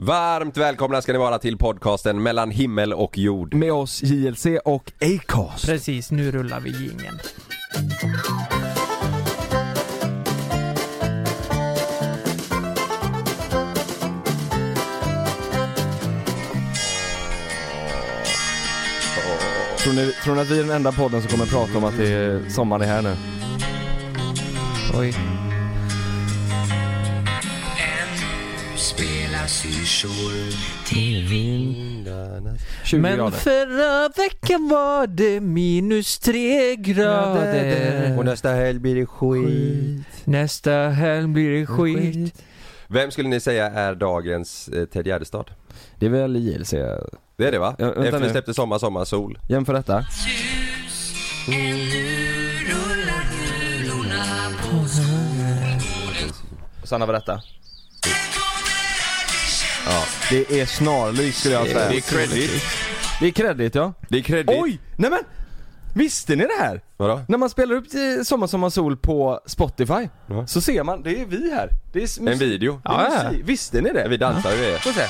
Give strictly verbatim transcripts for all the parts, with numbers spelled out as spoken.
Varmt välkomna ska ni vara till podcasten Mellan himmel och jord. Med oss J L C och Acast. Precis, nu rullar vi jingeln. Tror ni, tror ni att vi är den enda podden som kommer prata om att det är sommar är här nu? Oj. Men grader. förra veckan var det minus tre grader. Och nästa helg blir det skit. Nästa helg blir det skit. Vem skulle ni säga är dagens eh, Ted Gärdestad? Det är väl J L C. Det är det va? Ja, vänta Efter vi nu. släppte Sommar, Sommar, Sol. Jämför detta. Och sen har vi detta. Ja, det är snarlikt skulle jag säga. Det är credit. Det är credit, ja. Det är credit. Oj! Nej men! Visste ni det här? Vadå? När man spelar upp till Sommar, Sommar, Sol på Spotify Ja. så ser man, det är vi här. Det är mus- En video. Det är Ja, ja. musik. Visste ni det? Vi dansar ju det. Får se.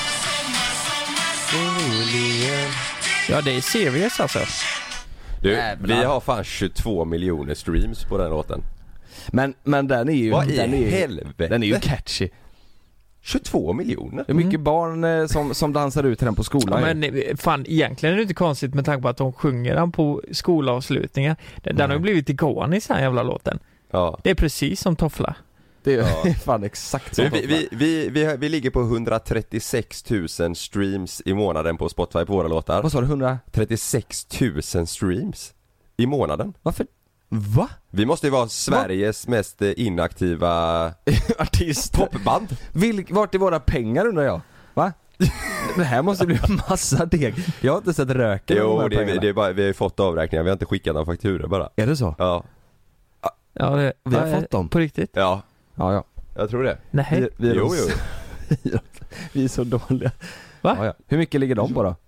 Ja, det är serious alltså. Du, Jävlar. vi har fan tjugotvå miljoner streams på den låten. Men, men den är ju... Vad i den är, helvete? Den är ju catchy. tjugotvå miljoner? Det är mycket barn eh, som, som dansar ut till den på Ja, skolan. men eh, fan, egentligen är det inte konstigt med tanke på att de sjunger den på skolavslutningar. Den, den har ju blivit ikonisk den här jävla låten. Ja. Det är precis som Toffla. Det är Ja. fan exakt så. Du, vi, vi, vi, vi, vi ligger på hundratrettiosex tusen streams i månaden på Spotify på våra låtar. Vad sa du? hundra? trettiosex tusen streams i månaden. Varför? Va? Vi måste ju vara Sveriges mest eh, inaktiva Artist. popband. Vilk, vart är våra pengar undrar jag? Va? Det här måste bli en massa deg. Jag har inte sett röken av de Jo, här det, pengarna. det är bara, vi har ju fått avräkningar, vi har inte skickat några fakturor bara. Är det så? Ja, Ja, det, Vi har ja, fått dem. På riktigt? ja, Ja, ja. jag tror det. Nej. Vi, vi, är Jo, så- jo. vi är så dåliga. Va? Ja, ja. Hur mycket ligger de på då?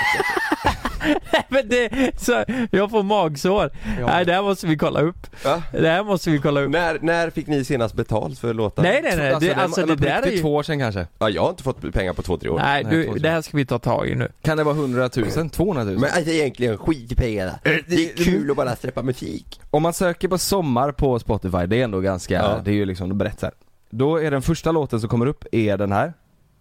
Men det, så, jag får magsår. Ja. Nej, det här måste vi kolla upp. Ja. Det här måste vi kolla upp. När, när fick ni senast betalt för låtar? Nej, nej, nej. Det, alltså, det på där är riktigt ju... två år sedan kanske. Ja, jag har inte fått pengar på två, tre år. Nej, Nej, du, två det här ska vi ta tag i nu. Kan det vara hundratusen? tvåhundratusen? Men alltså, egentligen skit i pengarna. Det är kul att bara släppa musik. Om man söker på sommar på Spotify, det är ändå ganska, Ja. det är ju liksom berättar. Då är den första låten som kommer upp är den här.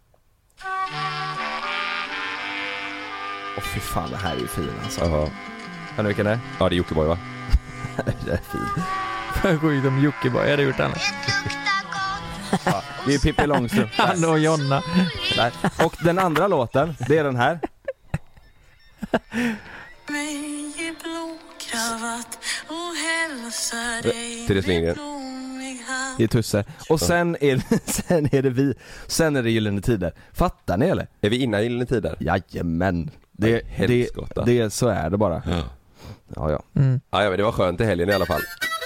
Åh fy fan, det här är ju fin alltså. Jaha. Kan du vilken det är? Ja, det är Jockiboi va? Det är fin. Sjukt om Jockiboi hade gjort annat. Ja, det är Pippi Långstrump. Han och Jonna. Där. Och den andra låten, det är den här. Therese Lindgren. Det är Tusse. Och sen är, sen är det vi. Sen är det Gyllene Tider. Fattar ni eller? Är vi inne i Gyllene Tider? Jajamän. Det, Aj, det, helskotta. det, så är det bara. Ja. Ja, ja. Mm. Ja, ja, men det var skönt i helgen i alla fall.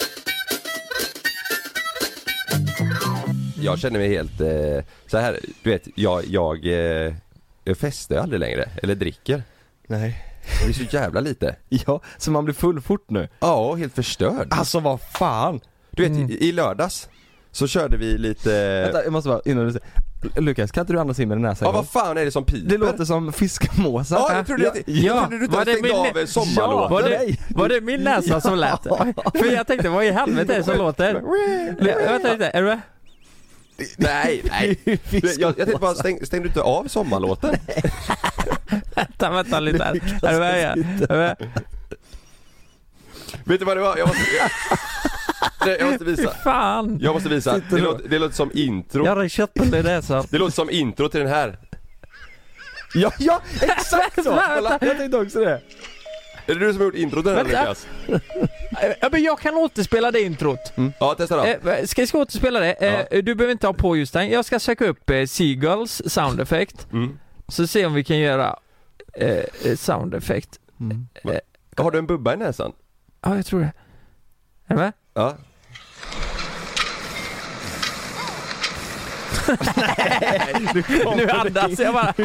Jag känner mig helt eh, så här, du vet, jag, jag, eh, jag festar aldrig längre, eller dricker. Nej. Det är så jävla lite. Ja, så man blir full fort nu. Ja, helt förstörd. Alltså vad fan. Du vet, Mm. i, i lördags så körde vi lite... Vänta, jag måste bara, innan du säger. Lukas, kan inte du andas in med din näsa? Ja, en gång? vad fan är det som piper? Det låter som fiskmåsar. Ja, jag trodde, ja, det, jag ja. trodde du inte Var hade det stängt min- av en sommarlåt. Var det, Nej. var det min näsa Ja. som lät? För jag tänkte, vad i helvete är det som låter? Vänta lite, är du med? Nej, nej. Du, Jag, jag tänkte bara, stäng, stängde du inte av sommarlåten? Vänta, vänta lite här. Är du med? Är du med? Vet du vad det var? Jag måste, jag, jag måste Fy visa. fan. Jag måste visa. Det låter, det låter som intro. Jag har köttat i näsan. Det låter som intro till den här. Ja, ja, exakt så. Vänta. Jag tänkte också det. Är det du som har gjort intro till den här, Vänta. Lukas? Ja, men jag kan återspela det introt. Ja, testa då. Eh, ska jag ska återspela det? Eh, Du behöver inte ha på just den. Jag ska söka upp eh, Seagulls sound effect. Mm. Så se om vi kan göra eh, sound effect. Mm. Eh, Har du en bubba i näsan? Ja, jag tror det. Är du med? Ja. Nu andas jag bara.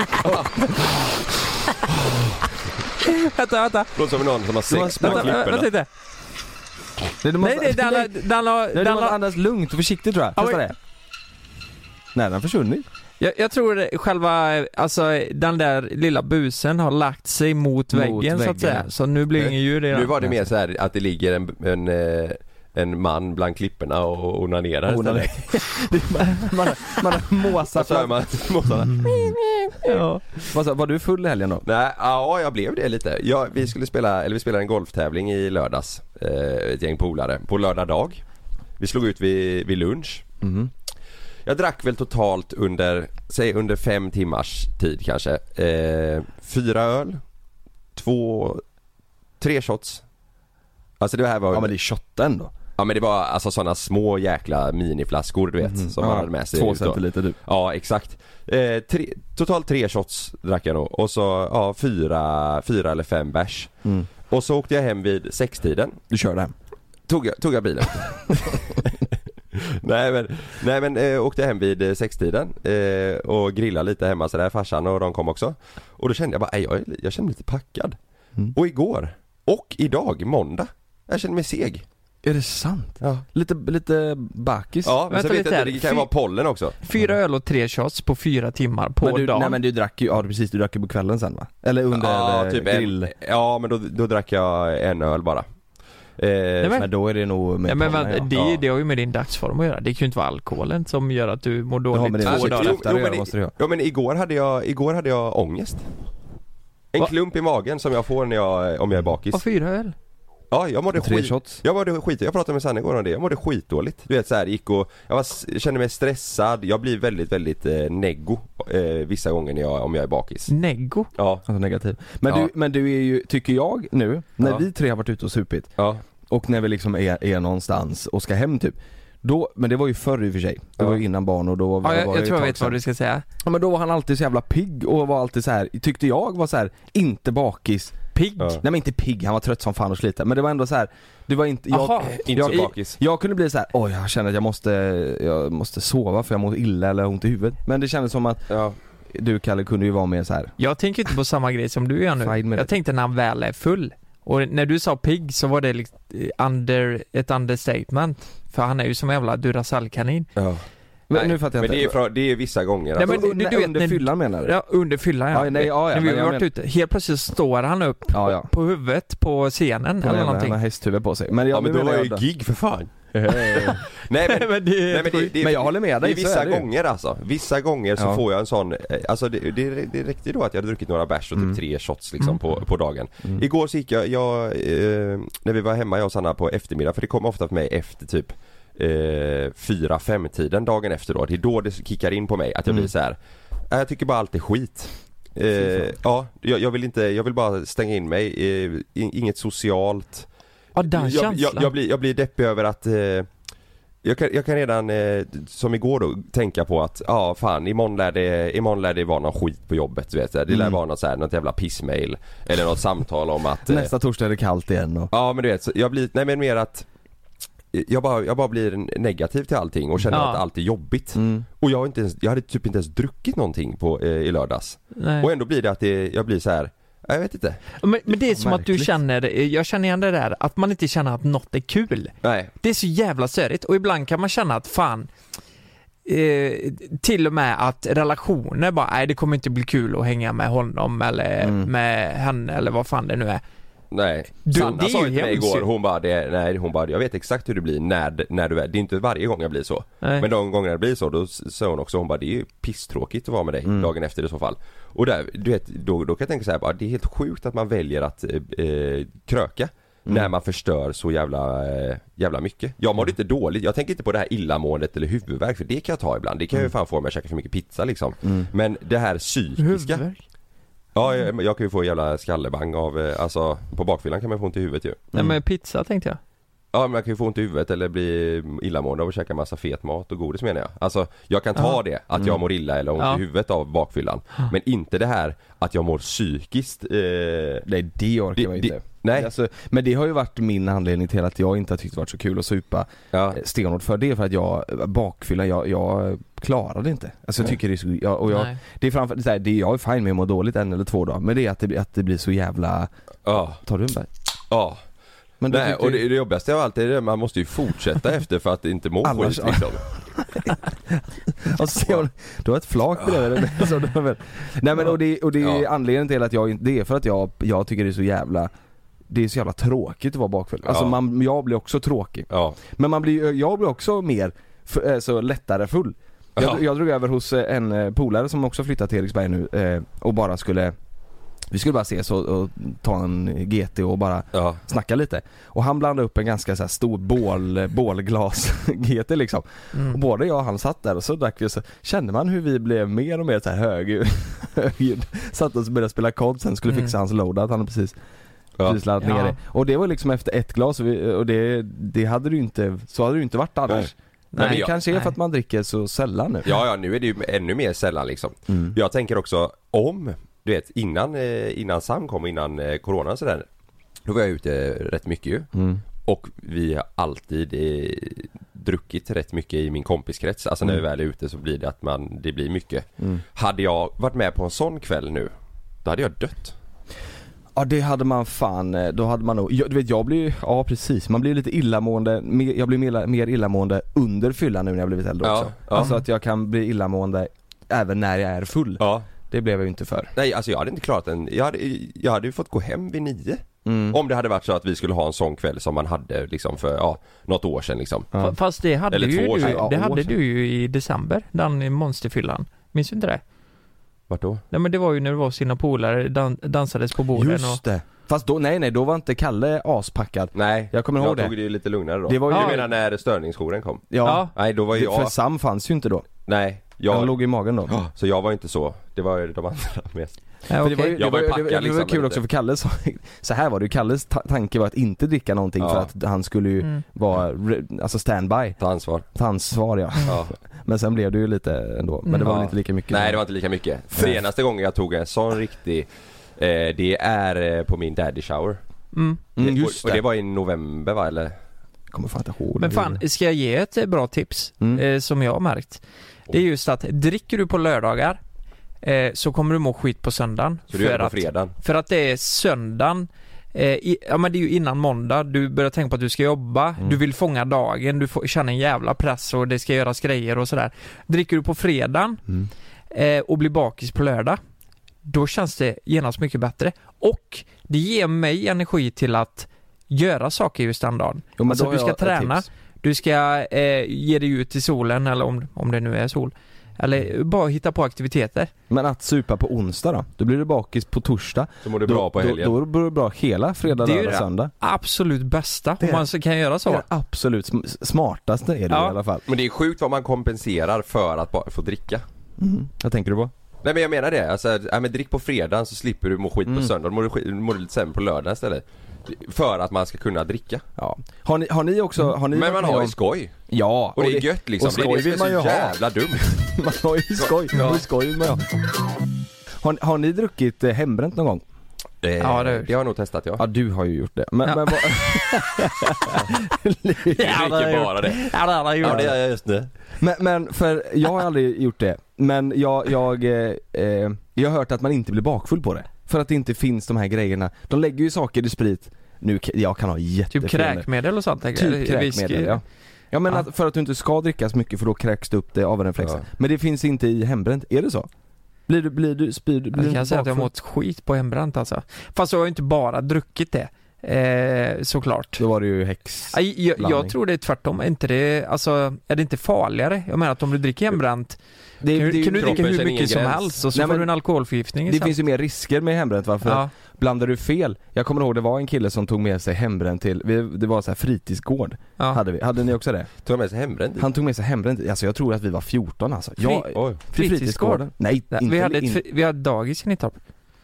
Vänta, vänta. Låter som någon som har sex med Vänta, vänta klipporna. lite. Nej, du måste, Nej, nej, den har... Den har, nej, du den måste har andas lugnt och försiktigt tror jag. Ja, Testa men- det. Nej, den har försvunnit. Jag, jag tror själva, alltså den där lilla busen har lagt sig mot, Mot väggen, så att säga. väggen. Så nu blir det ingen ljud i Nu den. var det mer så här att det ligger en, en, eh, en man bland klipporna och onanerar Onanerar. istället. man, man har måsat. Och så hör man måsarna. Ja. Vad sa- Var du full i helgen då? Nej, ja jag blev det lite. Ja, vi skulle spela, eller vi spelade en golftävling i lördags. Eh, ett gäng polare. På lördag dag. Vi slog ut vid, vid lunch. Mm. Jag drack väl totalt under, säg under fem timmars tid kanske. Eh, fyra öl. Två, tre shots. Alltså det här var... Ja men det är shotten då. Ja men det var alltså sådana små jäkla miniflaskor du vet. Mhm. Som Ja, man hade med sig. Två ut då. centiliter typ. Ja exakt. Eh, tre, totalt tre shots drack jag nog. Och så ja, fyra, fyra eller fem bärs. Mm. Och så åkte jag hem vid sextiden. Du körde hem. Tog jag, tog jag bilen. nej men, nej, men eh, åkte hem vid eh, sextiden eh, och grillade lite hemma så där, farsan och de kom också. Och då kände jag bara, "Ej, jag, är- jag känner mig lite packad. Mm. Och igår, och idag, måndag, jag känner mig seg. Är det sant? Ja, Lite, lite bakis? ja men Vänta så vet lite jag här. inte, det kan ju Fy- vara pollen också. Fyra öl och tre shots på fyra timmar på men du, dagen. nej men du drack ju, ja precis, du drack ju på kvällen sen va? Eller under Ja, eh, typ grill. en, ja men då, då drack jag en öl bara. Eh, men- Men då är det nog med Ja, men pollen, vänta, det, Ja. det har ju med din dagsform att göra. Det kan ju inte vara alkoholen som gör att du mår Det har dåligt med två det Alltså, dagar jo, efter. efter jo, att men göra, i- måste det göra. Ja men igår hade jag, igår hade jag ångest. En Va? klump i magen som jag får när jag, om jag är bakis. Och fyra öl? Ja, jag mådde Tre skit. shots. Jag mådde skit. Jag pratade med Sanne igår om det. Jag mådde skitdåligt. Du vet så här, gick och jag var, jag kände mig stressad. Jag blir väldigt väldigt eh, neggo eh, vissa gånger när jag, om jag är bakis. Neggo? Ja. Alltså negativ. Men, Ja. du, men du är ju, tycker jag nu, när Ja. vi tre har varit ute och supit Ja. och när vi liksom är, är någonstans och ska hem typ. Då, men det var ju förr i och för sig. Det Ja. var ju innan barn och då var, Ja, jag, var jag det tror ett jag tag vet sedan. vad du ska säga. Ja men då var han alltid så jävla pigg och var alltid så här, tyckte jag var så här, inte bakis. Pigg? Ja. Nej men inte pigg, han var trött som fan och sliten. Men det var ändå så här, det var inte, jag, Aha, Inte så jag, bakis. jag kunde bli så här, oj jag känner att jag måste, jag måste sova för jag mår illa eller har ont i huvudet. Men det kändes som att Ja. du Kalle kunde ju vara mer så här. Jag tänker inte på samma grej som du gör nu. Fine med Jag det. tänkte när han väl är full. Och när du sa pigg så var det liksom under, ett understatement. För han är ju som en jävla Duracell-kanin. Ja. Men Nej, nu fattar jag men inte. det är, från, det är vissa gånger Nej, alltså. men- under, du vet, under när- fyllan menar du? Ja, under fyllan ja. Ja, nej, ja, ja, när vi men har jag varit men- ute. Helt plötsligt står han upp Ja, ja. på huvudet på scenen eller Han någonting. har hästhuvud på sig. Men, jag, Ja men nu då var menar jag jag ju gig för fan. då. Nej men, men det är nej, men, det, det, Men jag håller med dig, det är så vissa är det ju. gånger alltså. Vissa gånger så Ja. får jag en sån, eh, alltså det, det, det räckte ju då att jag hade druckit några bärs och typ Mm. tre shots liksom Mm. på, på dagen. Mm. Igår så gick jag, jag eh, när vi var hemma jag och Sanna på eftermiddag, för det kommer ofta för mig efter typ eh, fyra, fem tiden dagen efter då. Det är då det kickar in på mig att jag Mm. blir så här. "Äh, jag tycker bara allt är skit. Fy Eh, fan. ja, jag, jag vill inte, jag vill bara stänga in mig, eh, in, inget socialt. Ja, den jag, känslan. jag, jag, blir, jag blir deppig över att eh, jag, kan, jag kan redan, eh, som igår då, tänka på att ja ah, fan, imorgon lär, det, imorgon lär det vara någon skit på jobbet, du vet. Det lär Mm. vara något, så här, något jävla pissmail eller något samtal om att eh, Nästa torsdag är det kallt igen och... ja men du vet, så jag blir, nej men mer att jag bara, jag bara blir negativ till allting och känner Ja. att allt är jobbigt. Mm. Och jag, har inte ens, jag hade typ inte ens druckit någonting på, eh, i lördags. Nej. Och ändå blir det att det, jag blir så här. Jag vet inte. Men, men det är som att du Märkligt. känner, jag känner igen det där, att man inte känner att något är kul. Nej. Det är så jävla störigt och ibland kan man känna att fan eh, till och med att relationer bara, nej det kommer inte bli kul att hänga med honom eller Mm. med henne eller vad fan det nu är. Nej. Du, Sanna det är sa ju ju till mig hemskt igår, ju. hon bara, det, nej hon bara, jag vet exakt hur det blir när, när du är, det är inte varje gång jag blir så. Nej. Men de gånger det blir så, då sa hon också, hon bara, det är ju pisstråkigt att vara med dig Mm. dagen efter i så fall. Och där, du vet, då, då kan jag tänka så här, bara, det är helt sjukt att man väljer att eh, eh, kröka. Mm. När man förstör så jävla, eh, jävla mycket. Jag mådde inte dåligt, jag tänker inte på det här illamåendet eller huvudvärk, för det kan jag ta ibland. Det kan jag ju fan få om jag käkar för mycket pizza liksom. Mm. Men det här psykiska. Huvudvärk? Ja, jag, jag kan ju få en jävla skallebang av, eh, alltså på bakfyllan kan man få ont i huvudet ju. Nej men pizza tänkte jag. Ja, men jag kan ju få ont i huvudet eller bli illamående av att käka massa fet mat och godis menar jag. Alltså, jag kan ta Ja. det, att jag Mm. mår illa eller ont Ja. i huvudet av bakfyllan. Men inte det här att jag mår psykiskt. Eh, Nej det orkar Det- jag inte. det- nej. Alltså, men det har ju varit min anledning till att jag inte har tyckt det varit så kul att supa ja. eh, stenhårt för det, för att jag, bakfylla, jag, jag klarar det inte. Alltså jag Nej. tycker det är så, jag, och jag, Nej. det är framför, det är, så här, det är, jag är fine med att må dåligt en eller två dagar, men det är att det, blir- att det blir så jävla, Ja. tar du en bär? Ja. Men du Nej, tyckte och ju- det, det jobbigaste av allt är det, man måste ju fortsätta efter för att inte må Annars- skit liksom. Och så ser man, du har ett flak bredvid dig. Så det var väl- Nej men och det, och det är Ja. anledningen till att jag, det är för att jag, jag tycker det är så jävla, det är så jävla tråkigt att vara bakfull. Alltså Ja. man, jag blir också tråkig. Ja. Men man blir, jag blir också mer f- eh, så lättare full. Jag, Ja. jag drog över hos eh, en eh, polare som också flyttat till Eriksberg nu eh, och bara skulle, vi skulle bara ses och, och ta en G T och bara Ja. snacka lite. Och han blandade upp en ganska så här stor bål, bålglas G T liksom. Mm. Och både jag och han satt där och så drack vi, så kände man hur vi blev mer och mer så här hög, högljudd. Satt och började spela kod, sen skulle Mm. fixa hans loadout, han hade precis Ja. precis laddat ner Ja. det. Och det var liksom efter ett glas och, vi, och det, det hade du inte, så hade det ju inte varit annars. Nej. Men Nej, det jag- kanske är för nej. att man dricker så sällan nu. Ja, ja, nu är det ju ännu mer sällan liksom. Mm. Jag tänker också om, du vet, innan, eh, innan Sam kom, innan eh, corona och sådär. Då var jag ute rätt mycket ju. Mm. Och vi har alltid eh, druckit rätt mycket i min kompiskrets. Alltså när Mm. vi väl är ute så blir det att man, det blir mycket. Mm. Hade jag varit med på en sån kväll nu, då hade jag dött. Ja det hade man fan, eh, då hade man nog, jag, du vet jag blir ju, ja precis, man blir lite illamående, mer, jag blir mer, mer illamående under fyllan nu när jag blivit äldre Ja, också. ja. Alltså att jag kan bli illamående även när jag är full. Ja. Det blev jag ju inte för. Nej, alltså jag hade inte klarat en, jag hade, jag hade ju fått gå hem vid nio. Mm. Om det hade varit så att vi skulle ha en sån kväll som man hade liksom för, ja, något år sedan liksom. Ja. Fa- Fast det hade, Eller ju två år du, sedan. Ja, det år hade sedan. du ju i december, den monsterfyllan. Minns du inte det? Vart då? Nej men det var ju när du var hos sina polare, dan- dansades på borden och... Just det. Fast då, nej nej, då var inte Kalle aspackad. Nej, Jag kommer ihåg jag det. tog det ju lite lugnare då. Det var ju- Du Ja. menar när störningsjouren kom? Ja. Ja. Nej, då var ju Det, för jag, Sam fanns ju inte då. nej, Han jag, låg i magen då. Ja, så jag var inte så, det var ju de andra mest. Ja, För okej. det var ju, det Jag var, var ju ju- packad det, var- det var liksom, kul men också inte- för Kalle så, så här var det ju, Kalles ta- tanke var att inte dricka någonting Ja. för att han skulle ju Mm. vara, re- alltså standby, Ta ansvar. ta ansvar ja. Ja. Men sen blev det ju lite ändå, men det var Ja. väl inte lika mycket. Nej, det var inte lika mycket. Senaste gången jag tog en sån riktig, eh, det är eh, på min daddy shower. Mm. Mm, Det- just och, och det. det var i november va, eller? Jag kommer fan inte ihåg. Men det. fan, ska jag ge ett eh, bra tips Mm. eh, som jag har märkt? Det är just att dricker du på lördagar eh, så kommer du må skit på söndagen. Så du gör för, det på att, fredagen? för att det är söndagen, eh, i, ja men det är ju innan måndag, du börjar tänka på att du ska jobba, Mm. du vill fånga dagen, du får, känner en jävla press och det ska göras grejer och sådär. Dricker du på fredagen Mm. eh, och blir bakis på lördag, då känns det genast mycket bättre. Och det ger mig energi till att göra saker just den dagen. Jo, men Alltså, då har du ska jag ett träna. tips. Du ska eh, ge dig ut i solen, eller om, om det nu är sol. Eller bara hitta på aktiviteter. Men att supa på onsdag då? Då blir du bakis på torsdag. Så mår du Då, bra på helgen? då, då blir du bra hela fredag, Det är ju lördag, det. söndag. Absolut bästa, Det om är- man så kan göra Det är så. det absolut sm- smartaste är det Ja. i alla fall. Men det är sjukt vad man kompenserar för att bara få dricka. Mm. Vad tänker du på? Nej men jag menar det, alltså, ja, men drick på fredagen så slipper du må skit Mm. på söndag, då mår du, skit, mår du lite sämre på lördag istället. För att man ska kunna dricka. Ja. Har ni, har ni också, har ni Men varit man med har ju om- skoj. Ja, Och det är gött liksom, och det är skoj det som vill man är ju så ha. jävla dumt. Man har ju skoj, Ja. och skoj vill man ju ha. Har, har ni druckit eh, hembränt någon gång? Eh, Ja, det- det har jag nog testat ja. Ja, du har ju gjort det. Men, Ja. men vad... Jag Ja, det dricker har jag bara det. Ja, det hade jag gjort. gör jag just nu. men, men för jag har aldrig gjort det. Men jag, jag, eh, eh, jag har hört att man inte blir bakfull på det. För att det inte finns de här grejerna. De lägger ju saker i sprit. Nu, jag kan ha jättefel. Typ kräkmedel och sånt. tänker jag. Typ kräkmedel, Whisky. ja. Ja men Ja. Att, för att du inte ska dricka så mycket för då kräks det upp det av en reflex. Ja. Men det finns inte i hembränt, är det så? Blir du, blir du, spyr du, blir Jag du kan säga att jag har bakfull? mått skit på hembränt alltså. Fast jag har ju inte bara druckit det. Eh, såklart. Då var det ju häx. Aj, jag, blandning. jag tror det är tvärtom. Är inte det, alltså, är det inte farligare? Jag menar att om du dricker hembränt Det, kan, det, du- kan du kroppen dricka hur känner mycket ingen som gräns. helst och så Nej, får men du en alkoholförgiftning det istället. finns ju mer risker med hembränt va? För Ja. blandar du fel. Jag kommer ihåg det var en kille som tog med sig hembränt till, vi, det var så här fritidsgård Ja. hade vi. Hade ni också det? Tog med sig hembränt dit? Han tog med sig hembränt, alltså jag tror att vi var fjorton alltså. Ja, Oj. till fritidsgården. Nej, Nej, inte, vi, hade ett, in, fri- vi hade dagis i Nittorp.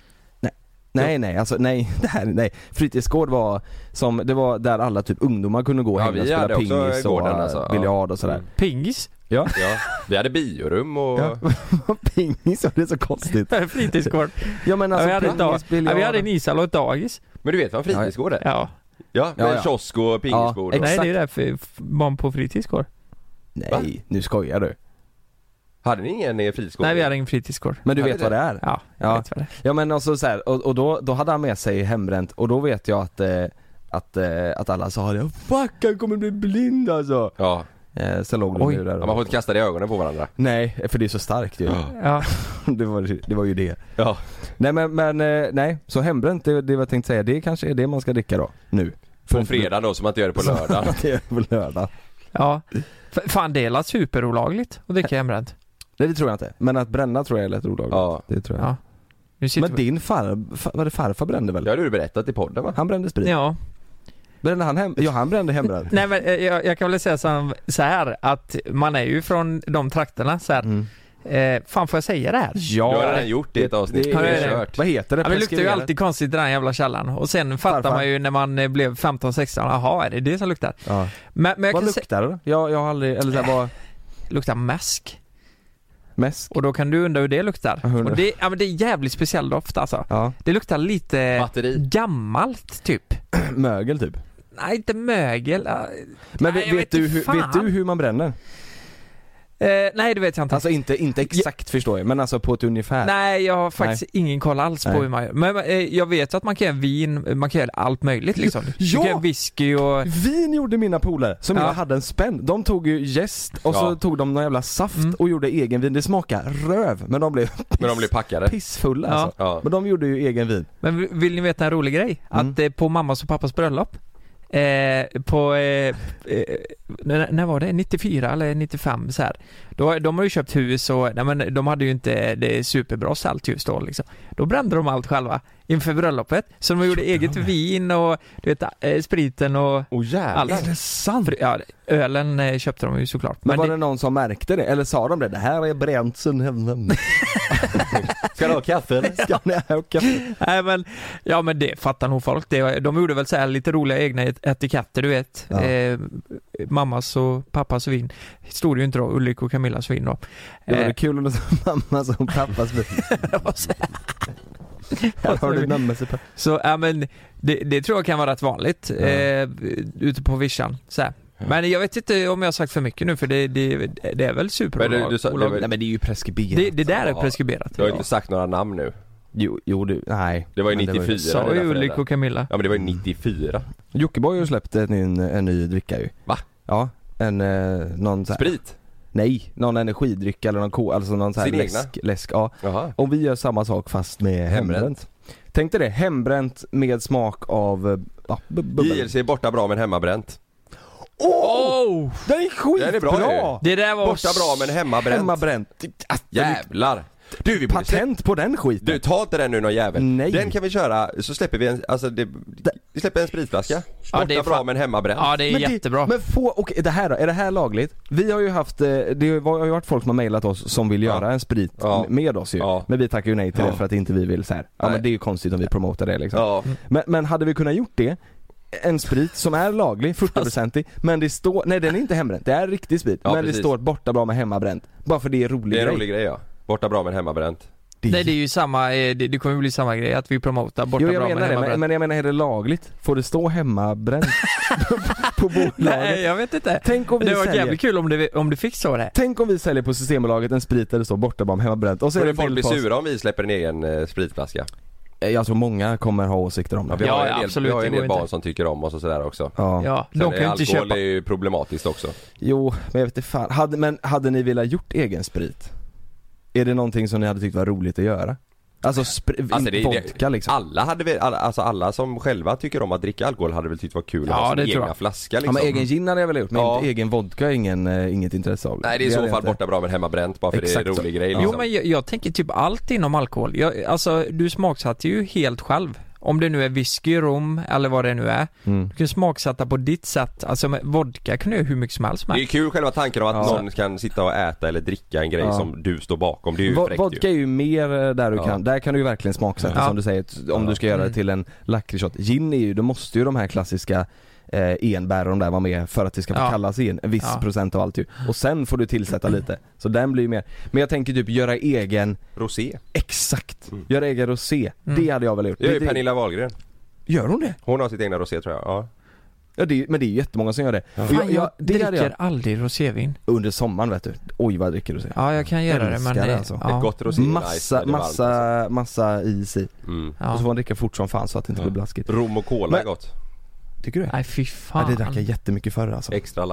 nej, nej, alltså nej, det här, nej. Fritidsgård var som, det var där alla typ ungdomar kunde gå och Ja, hänga och vi spela hade också pingis och gården, äh, alltså. Ja. biljard och sådär. Mm. Pingis? Ja, Ja, vi hade biorum och... ja. pingis, det är så konstigt. Fritidsgård. Ja men Ja, alltså vi, hade ett dag- pingis, ja, biljard. vi hade en ishall och ett dagis. Men du vet vad en fritidsgård är? Ja. Ja, med Ja, ja. kiosk och pingisbord. Ja, och... Nej, det är därför f- barn på fritidsgård. Nej, nu skojar du. Hade ni ingen eh, fritidsgård? Nej, vi hade ingen fritidsgård. Men du Hade vet det? vad det är? Ja, jag Ja. vet vad det är. Ja men alltså så här, och, och då, då hade han med sig hembränt och då vet jag att, eh, att, eh, att alla sa det. Fuck, han kommer bli blind alltså. Ja. eh, Sen låg Oj. du där Ja, man får inte kasta det i ögonen på varandra. Nej, för det är så starkt ju. Ja. det, var, det var ju det. Ja. Nej men, men eh, nej, så hembränt, det, det var jag tänkte säga, det kanske är det man ska dricka då, nu. På fredag då, så man inte gör det på lördag. Det är på lördag. Ja. F- fan, det är la superolagligt att dricka hembränt. Nej, det tror jag inte. Men att bränna tror jag är lätt olagligt. Ja. Det tror jag. Ja. Nu sitter Men din far, far, var det farfar brände väl? Det har du berättat i podden, va? Han brände sprit. Ja. Brände han hem? Ja, han brände hembränt. Nej men eh, jag, jag kan väl säga så, så här att man är ju från de trakterna så här. Mm. Eh, fan, får jag säga det här? Ja. Du har redan gjort det i ett avsnitt. Det, Ja, det det, är det. kört. Vad heter det? Ja, det luktar ju Preskriberat? alltid konstigt i den jävla källaren. Och sen fattar Farfar. man ju när man eh, blev femton sexton, jaha, är det det som luktar? Ja. Men, men jag Vad kan säga, luktar det då? Jag, jag har aldrig, eller såhär, vad luktar mäsk. mäsk? Och då kan du undra hur det luktar. Jag undrar. Och det, ja, men det är jävligt speciell doft alltså. Ja, Det luktar lite Batteri. gammalt typ. mögel typ. Nej, inte mögel. Ja. Men Nej, vet, jag vet, vet du, inte hur, fan. vet du hur man bränner? Eh, nej, det vet jag inte. Alltså inte, inte exakt förstår jag, men alltså på ett ungefär. Nej, jag har faktiskt ingen koll alls Nej. på hur man gör. Men eh, jag vet att man kan göra vin, man kan göra allt möjligt liksom. Ja! Du kan göra whisky och... Vin gjorde mina polare, som Ja. jag hade en spänn. De tog ju jäst och så Ja. tog de någon jävla saft Mm. och gjorde egen vin. Det smakade röv, men de blev Men de blir packade. pissfulla Ja. alltså. Ja. Men de gjorde ju egen vin. Men vill- vill ni veta en rolig grej? Mm. Att eh, på mammas och pappas bröllop eh, på, eh, eh, när, när var det? nittiofyra eller nittiofem så här. Då, de har ju köpt hus och, nej men de hade ju inte det superbra salthus då liksom. Då brände de allt själva inför bröllopet. Så de gjorde eget vin och du vet, eh, spriten och Åh jävlar. allt. Är det sant? För, ja, ölen eh, köpte de ju såklart. Men, var det, det någon som märkte det? Eller sa de det? Det här är bränt sen hemma. Ska du ha kaffe eller? Ska ni ha kaffe? nej men, ja men det fattar nog folk. Det, de gjorde väl så här lite roliga egna et- etiketter, du vet. Ja. Eh, mammas och pappas vin. Stod ju inte då, Ulrik och Camillas vin då. Det var Eh, det kul om det sa mamma som pappas bil. vad säger Här har du namnet sig på. Så ja, men det, det tror jag kan vara rätt vanligt Ja. eh, ute på vischan så här. Men jag vet inte om jag har sagt för mycket nu, för det, det, det är väl Men du- du sa- superbolag. det var- Nej men det är ju preskriberat. Det, det där är Ja. preskriberat. Du har ju inte sagt några namn nu. Jo, jo du, nej. Det var ju Men nittiofyra. Sa dina ju Ulrik föräldrar. och Camilla. Ja men det var ju nittiofyra. Jockiboi har ju släppt en, en, en ny dricka ju. Va? Ja, en, eh, någon så här, Sprit? nej, någon energidryck eller någon ko, alltså någon så här Sin läsk, läsk, ja. Jaha. Och vi gör samma sak fast med hembränt. Hembränt. Tänk dig det, hembränt med smak av, eh, ja, bu- bubbel. J L C är borta bra men hemmabränt. Åh! Oh! Den är skitbra! Den är bra Det där var... Borta bra men hemmabränt. Hemmabränt. Alltså, Jävlar. Du vi borde släppa... patent på den skiten. Du, ta inte den nu någon jävel. Nej. Den kan vi köra, så släpper vi en, alltså det, vi släpper en spritflaska. Ja, Borta det är bra fan- men hemmabränt. Ja, det är Men det- jättebra. Men få, okej det här då, är det här lagligt? Vi har ju haft, eh, det har ju varit folk som har mejlat oss som vill Ja. göra en sprit Ja. med oss ju. Ja. Men vi tackar ju nej till Ja. det för att inte vi vill så här. Ja Nej. men det är ju konstigt om vi promotar det liksom. Ja. Men, men hade vi kunnat gjort det, en sprit som är laglig, fyrtio procent, men det står, nej den är inte hembränt, det är riktig sprit, Ja, men precis. det står borta bra med hemmabränt. Bara för det är rolig Det är en grej. rolig grej ja. Borta bra men hemmabränt. Det är- Nej, det är ju samma, eh, det, det kommer ju bli samma grej att vi promotar borta Jo jag bra menar med det, men, hemmabränt. men jag menar är det lagligt? Får det stå hemmabränt på bolaget? Nej, jag vet inte. Tänk om vi Det var säljer jävligt kul om det, om det fick så det. Tänk om vi säljer på Systembolaget en sprit där det står borta bara hemmabränt och så Så är är det folk bild blir på oss. sura om vi släpper en egen eh, spritflaska. Jag tror många kommer ha åsikter om Ja, det. vi Ja, har ju ja, en del, absolut, vi har ju det en går del barn inte. som tycker om oss och sådär också. Ja. Ja, Sen de kan är ju inte alkohol köpa. är ju problematiskt också. Jo, men jag vet inte fan. Hade, men hade ni velat gjort egen sprit? Är det någonting som ni hade tyckt var roligt att göra? Alltså, spr- Alltså, inte det- vodka liksom. Alla hade väl, alla, alltså alla som själva tycker om att dricka alkohol hade väl tyckt var kul att Ja, ha det sin tror egna jag. flaska Ja liksom. men egen gin hade jag väl gjort, men Ja. inte egen vodka, ingen, eh, inget intresse av. Nej det är i så hade jag fall inte. borta bra men hemmabränt bara för Exakt det är en så. rolig grej Ja. liksom. Jo men jag, jag tänker typ allt inom alkohol. Jag, alltså du smaksatte ju helt själv. Om det nu är whisky, rom eller vad det nu är. Mm. Du kan smaksätta på ditt sätt. Alltså med vodka kan du göra hur mycket som helst Det är med. ju kul själva tanken om att Ja. någon kan sitta och äta eller dricka en grej Ja. som du står bakom. Det är ju Vo- fräckt vodka ju. är ju mer eh, där du Ja. kan, där kan du ju verkligen smaksätta Ja. som du säger, t- om Ja. du ska göra det Mm. till en lakritsshot. Gin är ju, då måste ju de här klassiska eh, enbär och de där vara med för att det ska få Ja. kallas in, en viss Ja. procent av allt ju. Och sen får du tillsätta lite, så den blir ju mer. Men jag tänker typ göra egen, Rosé. exakt, Mm. göra egen rosé, Mm. det hade jag väl gjort. Det är ju Det- Pernilla Wahlgren. Gör hon det? Hon har sitt egna rosé tror jag. Ja. Ja det är, men det är ju jättemånga som gör det. Ja. Och Fan, jag, jag, jag det hade dricker jag aldrig rosévin. under sommaren vet du. Oj vad dricker du säger. Ja, jag kan göra det men... Älskar det, eh, alltså. Ett Ja. gott rosé är nice Massa, när det är varmt, massa, alltså. massa is i. Mm. Och så Ja. får man dricka fort som fan så att det inte Ja. blir blaskigt. Rom och cola Men- är gott. Tycker du det? Nej fy Ja, fan. det drack jag jättemycket förr alltså. Extra lime.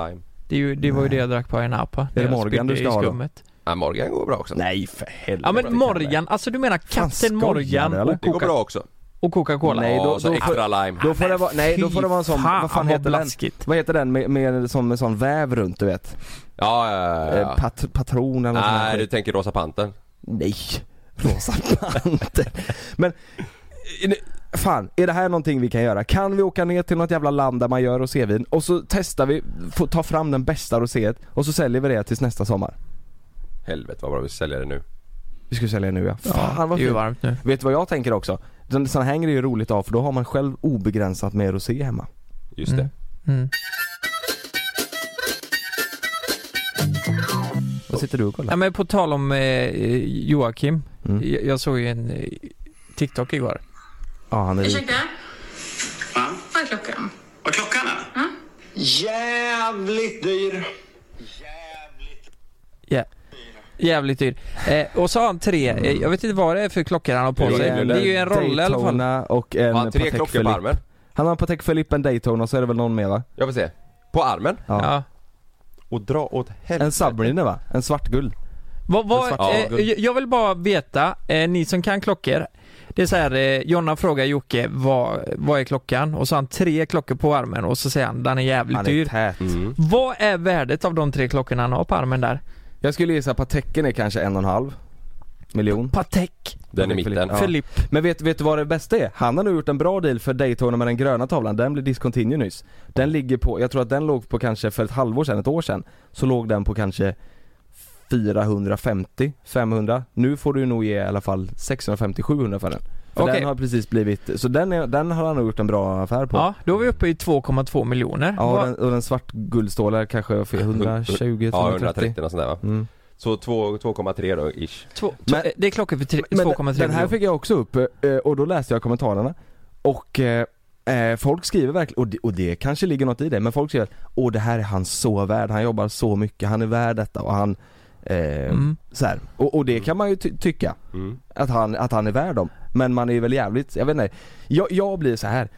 Det, är ju, det var ju det jag drack på en Napa. Är det Morgan du ska ha då? Ja, Morgan går bra också. Nej för helvete. Ja men Morgan, alltså du menar katten Morgan det, och, Det går Coca- bra också. och Coca-Cola? Nej, då- Ja, så då- extra lime. Då får det vara, nej då får det vara en sån, Fy fan, vad fan vad heter den? blaskigt. Vad heter den med, med, som, med sån väv runt du vet? Ja, ja, ja, Eh, ja. Pat, patron eller något sånt Nej, där du skit. tänker Rosa Pantern. Nej, Rosa Panter. Men, är det- fan, är det här någonting vi kan göra? Kan vi åka ner till något jävla land där man gör rosévin och så testar vi, får ta fram den bästa roséet och så säljer vi det tills nästa sommar? Helvete vad bra vi säljer det nu. Vi ska sälja nu ja. Ja, Fan vad det är ju fint. varmt nu. Vet du vad jag tänker också? Den, sån här grejer är ju roligt av för då har man själv obegränsat med rosé hemma. Just Mm. det. Mm. Vad sitter du och kollar? Ja, men på tal om eh, Joakim, Mm. jag, jag såg ju en eh, TikTok igår. Ja, han är Ursäkta? Va? Vad är klockan? Vad klockan är? Ja? Jävligt dyr. Ja. Jävligt dyr. Eh, och så har han tre, eh, jag vet inte vad det är för klockor han har på Det är sig. en Det är ju en roll i alla fall. Daytona och en Har han tre Patek klockor på Philippe. armen? Han har en Patek Philippe, en Daytona och så är det väl någon mer va? Jag får se. På armen? Ja. Ja. Och dra åt helvete. En Submariner va? En svartguld. Vad, vad, En svart eh, hagel. jag- jag vill bara veta, eh, ni som kan klockor. Det är så här, eh, Jonna frågar Jocke vad, vad är klockan? Och så har han tre klockor på armen och så säger han den är jävligt Han är dyr. tät. Mm. Vad är värdet av de tre klockorna han har på armen där? Jag skulle gissa att Pateken är kanske en och en halv miljon. Patek Den i mitten. Ja. Philippe. Men vet, vet du vad det bästa är? Han har nu gjort en bra deal för Daytona med den gröna tavlan. Den blir discontinue nyss. Den ligger på, jag tror att den låg på kanske för ett halvår sedan, ett år sedan. Så låg den på kanske fyrahundrafemtio, femhundra. Nu får du nog ge i alla fall sexhundrafemtio, sjuhundra för den. För Okej. den har precis blivit, så den, är, den har han nog gjort en bra affär på. Ja, då är vi uppe i två komma två miljoner. Ja, och Vad- den, och den svart guldstålar kanske för hundratjugo, Ja, hundratrettio. hundratrettio och sånt där va? Mm. Så två komma tre då, ish. två, Men- två, det är klockor för tre- Men två komma tre den här miljoner. fick jag också upp eh, och då läste jag kommentarerna och eh, eh, folk skriver verkligen, och det, och det kanske ligger något i det, men folk skriver åh det här är han så värd, han jobbar så mycket, han är värd detta och han eh, Mm. så här. Och, och det kan man ju ty- tycka Mm. att han, att han är värd dem, men man är väl jävligt, jag vet inte, jag, jag blir så här.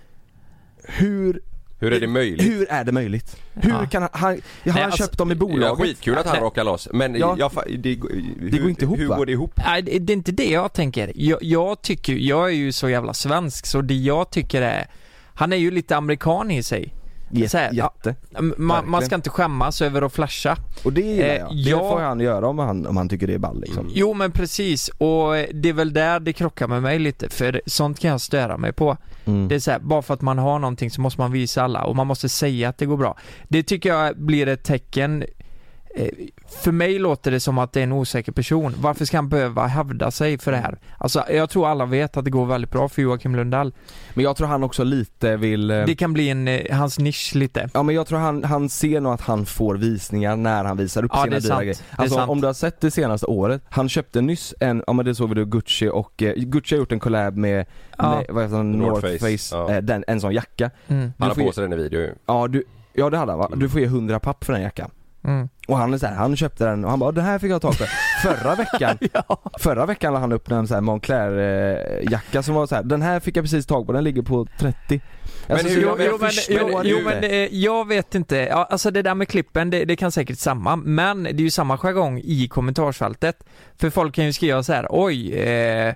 Hur Hur är det möjligt? Hur är det möjligt? Hur Ja. kan han, han har Nej, han alltså, köpt dem i Ja, bolaget? skitkul att han Nej. rockar loss. Men Ja. jag, fa- det, hur, går inte ihop, Hur va? går det ihop? Nej, det det är inte det jag tänker. Jag, jag tycker, jag är ju så jävla svensk så det jag tycker är, han är ju lite amerikan i sig. Jätte, Så här, ja. jätte. Man, man Verkligen. ska inte skämmas över att flasha. Och det gillar Eh, jag. Det ja. får han göra om han, om han tycker det är ball liksom. Jo men precis, och det är väl där det krockar med mig lite, för sånt kan jag störa mig på. Mm. Det är så här, bara för att man har någonting så måste man visa alla och man måste säga att det går bra. Det tycker jag blir ett tecken. eh, För mig låter det som att det är en osäker person. Varför ska han behöva hävda sig för det här? Alltså jag tror alla vet att det går väldigt bra för Joakim Lundell. Men jag tror han också lite vill eh, Det kan bli en, eh, hans nisch lite. Ja men jag tror han, han ser nog att han får visningar när han visar upp Ja, sina det är dyra sant. grejer. Det är Alltså sant. om du har sett det senaste året, han köpte nyss en, ja men det såg vi då Gucci och, eh, Gucci har gjort en collab med, Ja. med vad heter den, North, North Face, Face, ja. eh, den, en sån jacka. Mm. Han Du har får ju- på sig den i video ju. Ja du, ja det hade han va? Du får ge hundra papp för den jackan. Mm. Och han är så här, han köpte den och han bara, det här fick jag tag på. Förra veckan, förra veckan la han upp en så här Moncler eh, jacka som var så här, den här fick jag precis tag på, den ligger på trettio. Alltså, hur- så Jo, jag, jo, jag men, förstår jo, inte. jo men eh, jag vet inte, ja, alltså det där med klippen det, det kan säkert samma, men det är ju samma jargong i kommentarsfältet. För folk kan ju skriva så här: oj, eh,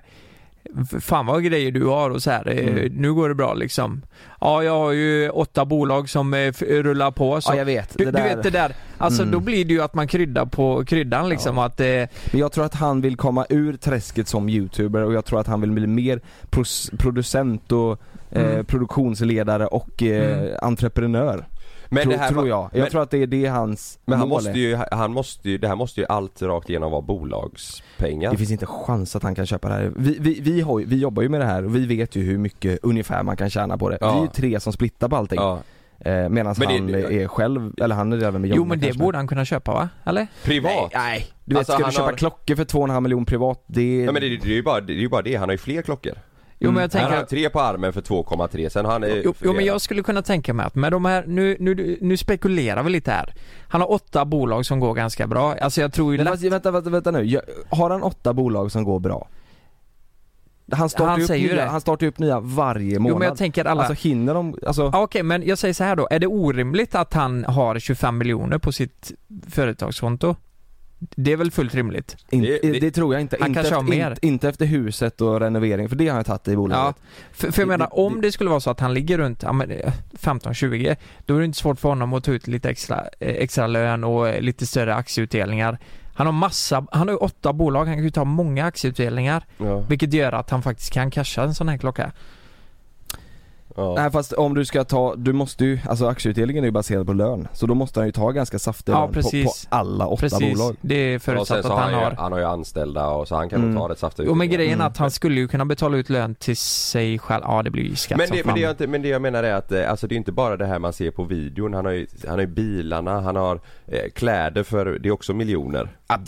f- fan vad grejer du har och så här, eh, Mm. nu går det bra liksom. Ja, jag har ju åtta bolag som eh, f- rullar på så. Ja jag vet, du, det du där. vet det där, alltså Mm. då blir det ju att man kryddar på kryddan liksom, att eh, Men jag tror att han vill komma ur träsket som youtuber och jag tror att han vill bli mer pros- producent och eh, Mm. produktionsledare och eh, Mm. entreprenör. Men tror, det här tror var- jag. Jag men- tror att det är det hans Men han mål måste är. ju, han måste ju, det här måste ju allt rakt igenom vara bolagspengar. Det finns inte chans att han kan köpa det här. Vi, vi, vi, har, ju- vi jobbar ju med det här och vi vet ju hur mycket ungefär man kan tjäna på det. Ja. Vi är ju tre som splittar på allting. Ja. Eh, Medan Men det- han är själv, eller han är även med jo Jonna men det kanske. borde han kunna köpa va? Eller? Privat? Nej, du vet, Alltså, ska du han köpa har- klockor för två och en halv miljon privat, det är... Ja men det, det är ju bara det, är ju bara det. Han har ju fler klockor. Jo men jag Han tänker har tre på armen för två komma tre, sen har han eh, Jo, jo flera. men jag skulle kunna tänka mig att med de här, nu, nu, nu spekulerar vi lite här. Han har åtta bolag som går ganska bra. Alltså jag tror ju Men lätt, alltså, vänta, vänta, vänta nu. Jag- Har han åtta bolag som går bra? han startar Han ju upp säger ju nya, det. han startar upp nya varje månad. Jo, men jag tänker alla... Alltså hinner de, alltså... Ja, okej, men jag säger så här då. Är det orimligt att han har tjugofem miljoner på sitt företagskonto? Det är väl fullt rimligt? In, Det- det, det- det tror jag inte. Han Inte kanske efter, har mer. inte, inte efter huset och renovering, för det har jag tagit i Ja, bolaget. för, för jag Det- menar, det- om det skulle vara så att han ligger runt ja, men, eh, femton tjugo, då är det inte svårt för honom att ta ut lite extra, eh, extra lön och eh, lite större aktieutdelningar. Han har massa, han har ju åtta bolag, han kan ju ta många aktieutdelningar, Ja. vilket gör att han faktiskt kan casha en sån här klocka. Ja. Nej, fast om du ska ta, du måste ju, alltså aktieutdelningen är ju baserad på lön. Så då måste han ju ta ganska saftig Ja, lön på, på precis. alla åtta Precis, bolag. det är Och förutsatt sen så att han han, har. ju, han har ju anställda och så han kan Mm. nog ta det saftigt. Jo, men grejen är Mm. att han skulle ju kunna betala ut lön till sig själv. Ja, det blir ju skatt Men som det, men, fan. det jag inte, men det jag menar är att eh, alltså det är inte bara det här man ser på videon. Han har ju, han har ju bilarna, han har eh, kläder för, det är också miljoner.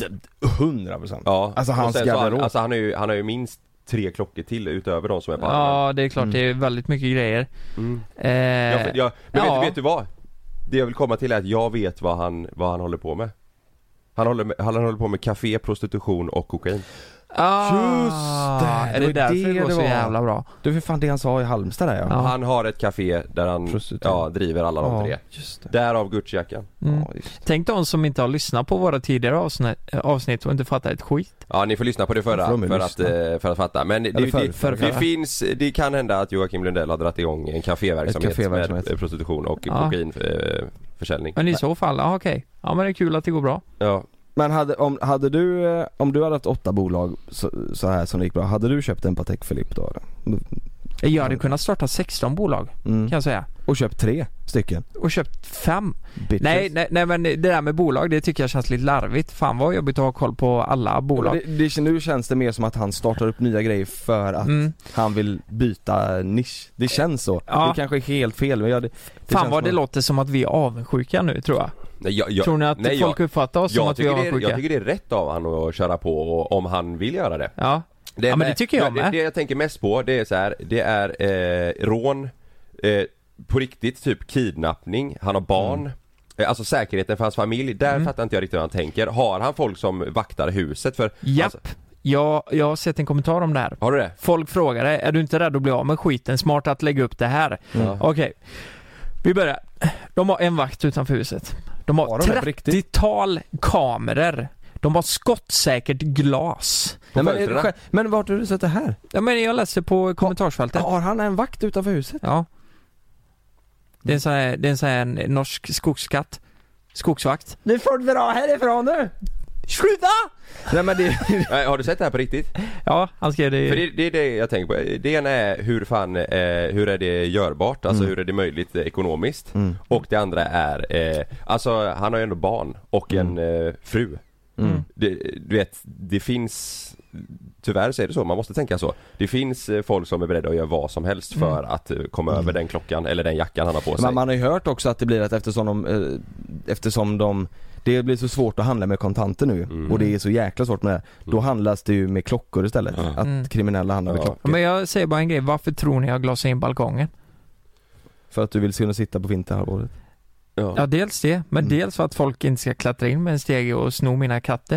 Hundra procent. Ja. Alltså Och hans sen så har- garderob. Alltså han har ju, han har ju minst tre klockor till utöver de som är på armen. Ja, det är klart, Mm. det är väldigt mycket grejer. Mm. Eh, Jag, jag, men ja. vet, vet du vad? Det jag vill komma till är att jag vet vad han, vad han håller på med. Han håller, med, han håller på med café, prostitution och kokain. Ah, Just det, är det det var därför det det går det så var. jävla bra? Du, för fan det han sa i Halmstad där ja. Ja. Han har ett café där han Prostitution. ja, driver alla de Ja, tre. just det. Därav Gucci-jackan. Mm. Ja, just det. Tänk de som inte har lyssnat på våra tidigare avsnitt, avsnitt och inte fattar ett skit. Ja, ni får lyssna på det förra Ja, får de ju för att, lyssna. eh, för att fatta. Men det, Eller för- det, för- det, för- finns, det kan hända att Joakim Lundell har dragit igång en kaféverksamhet, Ett kaféverksamhet. med eh, prostitution och Ja. kokainförsäljning. Men i så fall, ja okej. Ja men det är kul att det går bra. Ja. Men hade, om, hade du, eh, om du hade haft åtta bolag så, så här som det gick bra, hade du köpt en Patek Philippe då? eller? Jag hade kunnat starta sexton bolag, Mm. kan jag säga. Och köpt tre stycken? Och köpt fem. Bitches. Nej, nej, nej men det där med bolag, det tycker jag känns lite larvigt. Fan vad jobbigt att ha koll på alla bolag. Det, det, nu känns det mer som att han startar upp nya grejer för att Mm. han vill byta nisch. Det känns så. Ja. Det kanske är helt fel men jag, det, det Fan känns vad det som- låter som att vi är avundsjuka nu, tror jag. Nej, jag, jag, Tror ni att nej, folk jag, uppfattar oss som jag, att vi är tycker det är, avundsjuka? jag tycker det är rätt av han att köra på och, om han vill göra det. Ja. Det, Ja, men det tycker jag det, med. det jag tänker mest på det är så här, det är eh, rån, eh, på riktigt typ kidnappning, han har barn. Mm. Eh, Alltså säkerheten för hans familj, där Mm. fattar inte jag riktigt hur han tänker. Har han folk som vaktar huset? För, Japp. alltså, Jag, jag har sett en kommentar om det här. har du det? Folk frågar dig, är du inte rädd att bli av med skiten? Smart att lägga upp det här. Ja. Okej, vi börjar. De har en vakt utanför huset. De har Har de det på riktigt? trettiotal kameror. De har skottsäkert glas. Nej, men, är det fönstren? själv- men vart har du sett det här? Ja, men jag läste på kommentarsfältet. Har han en vakt utanför huset? Ja. Det är en sån här, det är en sån här norsk skogskatt. Skogsvakt. Nu får du dra härifrån nu! Sluta! Nej men det... Nej, har du sett det här på riktigt? Ja, han skrev det. För det, det är det jag tänker på. Det ena är hur fan, eh, hur är det görbart? Alltså Mm. hur är det möjligt eh, ekonomiskt? Mm. Och det andra är, eh, alltså han har ju ändå barn och en eh, fru. Mm. Det, du vet, det finns, tyvärr så är det så, man måste tänka så. Det finns eh, folk som är beredda att göra vad som helst för Mm. att eh, komma Mm. över den klockan eller den jackan han har på sig. Men man har ju hört också att det blir att eftersom de, eh, eftersom de det blir så svårt att handla med kontanter nu Mm. och det är så jäkla svårt med det. Då handlas det ju med klockor istället. Ja. Att Mm. kriminella handlar med Ja. klockor. Men jag säger bara en grej, varför tror ni jag glasar in balkongen? För att du vill kunna sitta på vinterhalvåret. Ja. Ja, dels det, men Mm. dels för att folk inte ska klättra in med en stege och sno mina katter.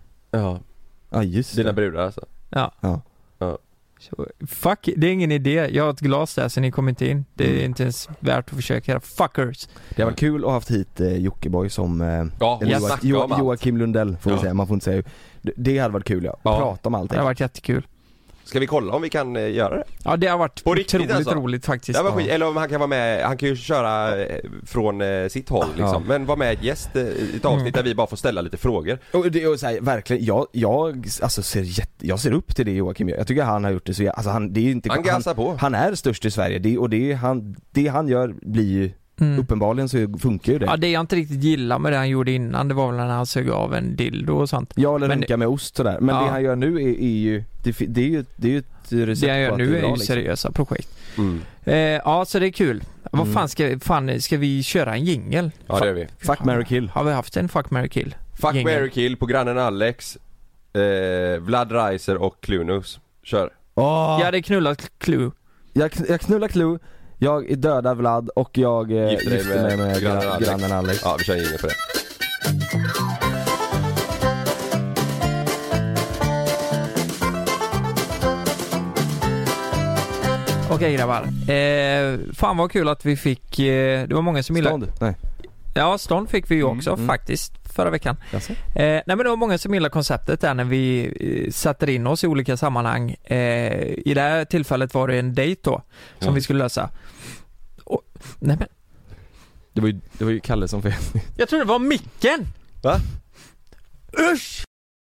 Ja. Ja just Dina det. brudar alltså. Ja. Ja. Ja. Så, fuck, det är ingen idé. Jag har ett glas där så ni kommer inte in. Det är Mm. inte ens värt att försöka era fuckers. Det var kul att ha haft hit eh, Jockiboi som eh, Ja, eller jag Joak- snackar om Jo- allt. Joakim Lundell får vi Ja. säga, man får inte säga det, det hade varit kul ja, Ja. prata om Det allting. har varit jättekul. Ska vi kolla om vi kan eh, göra det? Ja, det har varit På riktigt otroligt alltså? roligt faktiskt. Det var Ja. skit. Eller om han kan vara med, han kan ju köra eh, från eh, sitt håll liksom. Ja. Men vara med gäst eh, i ett avsnitt Mm. där vi bara får ställa lite frågor. Och det är så här, verkligen, jag, jag, alltså ser jätte, jag ser upp till det Joakim gör. Jag tycker han har gjort det så, alltså han, det är inte Han gassar på. han är störst i Sverige, det, och det han, det han gör blir ju, Mm. uppenbarligen så funkar ju det. Ja, det jag inte riktigt gillar med det han gjorde innan, det var väl när han sög av en dildo och sånt. Jag eller Men- runka med ost sådär, men Ja. det han gör nu är, är ju, det, fi- det är ju, det är ju ett recept Det han på gör att nu det är bra, ju liksom. seriösa projekt. Mm. Eh, ja, så det är kul. Vad Mm. fan ska, fan, ska vi köra en jingle? Ja, det gör vi. Fuck, marry, kill. Har vi haft en fuck, marry, kill? Fuck, Jingle. marry, kill på grannen Alex, eh, Vlad Reiser och Clunus. Kör. Åh, Jag hade knullat Clue. jag, kn- jag knullar Clue, jag dödar Vlad och jag eh, Gifter dig gifter mig med med grannen grannen Alex. Alex. grannen Alex. Ja, vi kör en jingle på det. Okej grabbar. Eh, fan vad kul att vi fick, eh, det var många som gillade. Stånd? Nej. Ja, stånd fick vi ju också Mm, mm. faktiskt förra veckan. Jaså? Eh, nej men det var många som gillade konceptet där när vi eh, satte in oss i olika sammanhang. Eh, I det här tillfället var det en dejt då som Ja. vi skulle lösa. Och, nej men, Det var ju, det var ju Kalle som fel. jag tror det var micken! Va? Usch!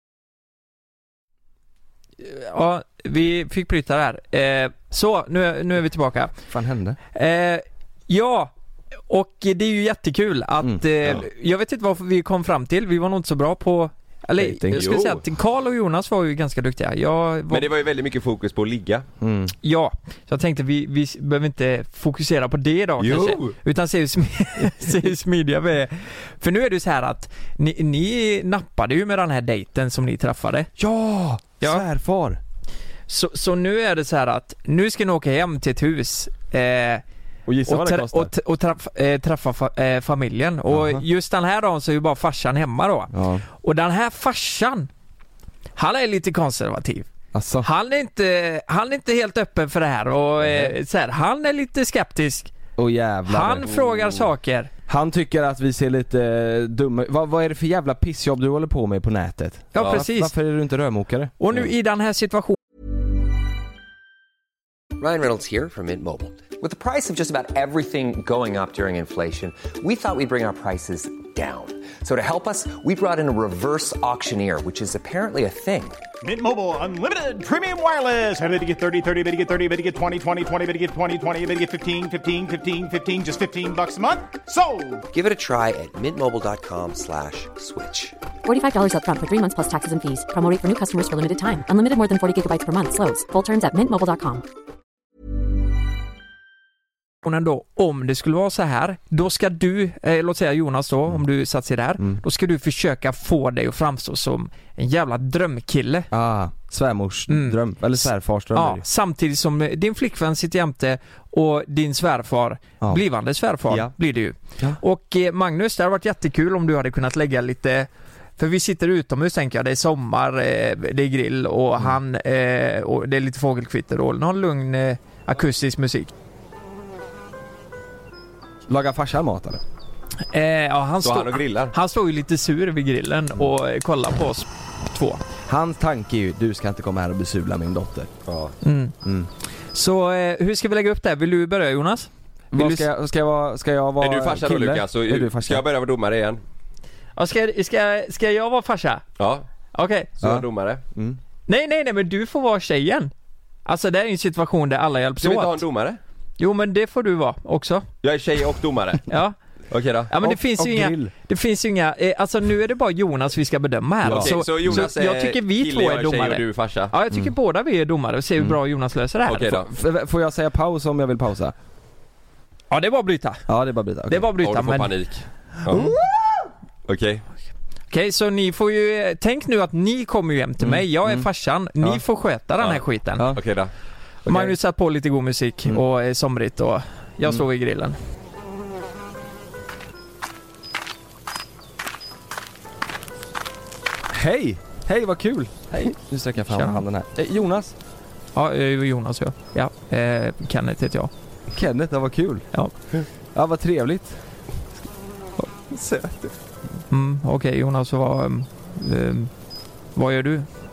Ja, vi fick bryta där. Eh, så, nu, är- nu är vi tillbaka. Vad fan hände? Eh, ja, och det är ju jättekul att, Mm, eh, ja. jag vet inte vad vi kom fram till, vi var nog inte så bra på, eller Dating. jag skulle Jo. säga att Karl och Jonas var ju ganska duktiga. Jag var, Men det var ju väldigt mycket fokus på att ligga. Mm. Ja, så jag tänkte vi, vi behöver inte fokusera på det idag Jo. kanske, utan se hur, sm- se hur smidiga vi är. För nu är det ju så här att ni, ni nappade ju med den här dejten som ni träffade. Ja! Ja. Svärfar! Så, så nu är det så här att nu ska ni åka hem till ett hus eh, Och gissa och, vad det tra- kostar? och, t- och träff, eh, träffa fa- eh, familjen. Och Jaha. just den här dagen så är ju bara farsan hemma då. Ja. Och den här farsan, han är lite konservativ. Alltså. Han är inte, han är inte helt öppen för det här och eh, så här, han är lite skeptisk. Åh jävlar. Han Han, frågar saker. han tycker att vi ser lite eh, dumma. Vad, vad är det för jävla pissjobb du håller på med på nätet? Ja, Ja. precis. Varför är du inte rörmokare? Och nu i den här situationen Ryan Reynolds here from Mint Mobile. With the price of just about everything going up during inflation, we thought we'd bring our prices down. So to help us, we brought in a reverse auctioneer, which is apparently a thing. Mint Mobile Unlimited Premium Wireless. Ready to get thirty, thirty, bit to get thirty, bit to get twenty, twenty, twenty, bit to get twenty, twenty, bit to get fifteen, fifteen, fifteen, fifteen, just fifteen bucks a month? Sold! Give it a try at mintmobile.com slash switch. forty-five dollars up front for three months plus taxes and fees. Promo rate for new customers for limited time. Unlimited more than forty gigabytes per month. Slows full terms at mint mobile dot com. då, om det skulle vara så här, då ska du, eh, låt säga Jonas då, om du satt sig där, Mm. då ska du försöka få dig att framstå som en jävla drömkille. Ah, svärmors Mm. dröm. Eller svärfars dröm. Ja, är det. samtidigt som eh, din flickvän sitter jämte och din svärfar, Ja. blivande svärfar Ja. blir det ju. Ja. Och eh, Magnus, det har varit jättekul om du hade kunnat lägga lite, för vi sitter utomhus tänker jag, det är sommar, eh, det är grill och Mm. han, eh, och det är lite fågelkvitter och någon lugn eh, akustisk musik. Lagar farsan mat eller? Eh, ja, han, Så han stod, och grillar. han står ju lite sur vid grillen och eh, kollar på oss två. Hans tanke är ju, du ska inte komma här och besula min dotter. Ja. Mm. Mm. Så eh, hur ska vi lägga upp det här? Vill du börja Jonas? Vill Vad du ska, jag, ska, jag vara, ska jag vara Är du farsa då kille? Lukas? Så Är du farsa? ska jag börja vara domare igen? Ja, ska, ska, ska jag vara farsa? Ja, Okej. så Ja. jag är domare. Mm. Nej, nej, nej, men du får vara tjejen. Alltså det är ju en situation där alla hjälps Ska vi inte ha en åt. domare? Jo, men det får du vara också. Jag är tjej och domare. Ja. Okej då. Ja, men det Och- finns och ju inga, grill. det finns ju inga, eh, alltså nu är det bara Jonas vi ska bedöma här. Ja. Okej, så, Jonas så jag är tycker vi kille, två är jag tjej domare. och du är farsa. Ja, jag tycker båda vi är domare och ser hur bra Jonas löser det här. Okej då. F- Får jag säga paus om jag vill pausa? Ja, det var bryta. Ja, det är bara bryta. Okay. Det var Ja, bryta, du får men... panik. Ja. Okej. Okej, så ni får ju, tänk nu att ni kommer ju hem till mig, jag är farsan, ni Ja. får sköta den här Ja. skiten. Ja. Okej då. Okej. Magnus satt på lite god musik Mm. och är somrigt och jag står vid grillen. Hej! Hej, vad kul! Hej! Nu sträcker jag fram Tja. handen här. Eh, Jonas! Ja, eh, Jonas ja. Ja, eh, Kenneth heter jag. Kenneth, det var kul. Ja. Ja, vad trevligt. Mm, Okej Jonas, vad, um, um, vad gör du?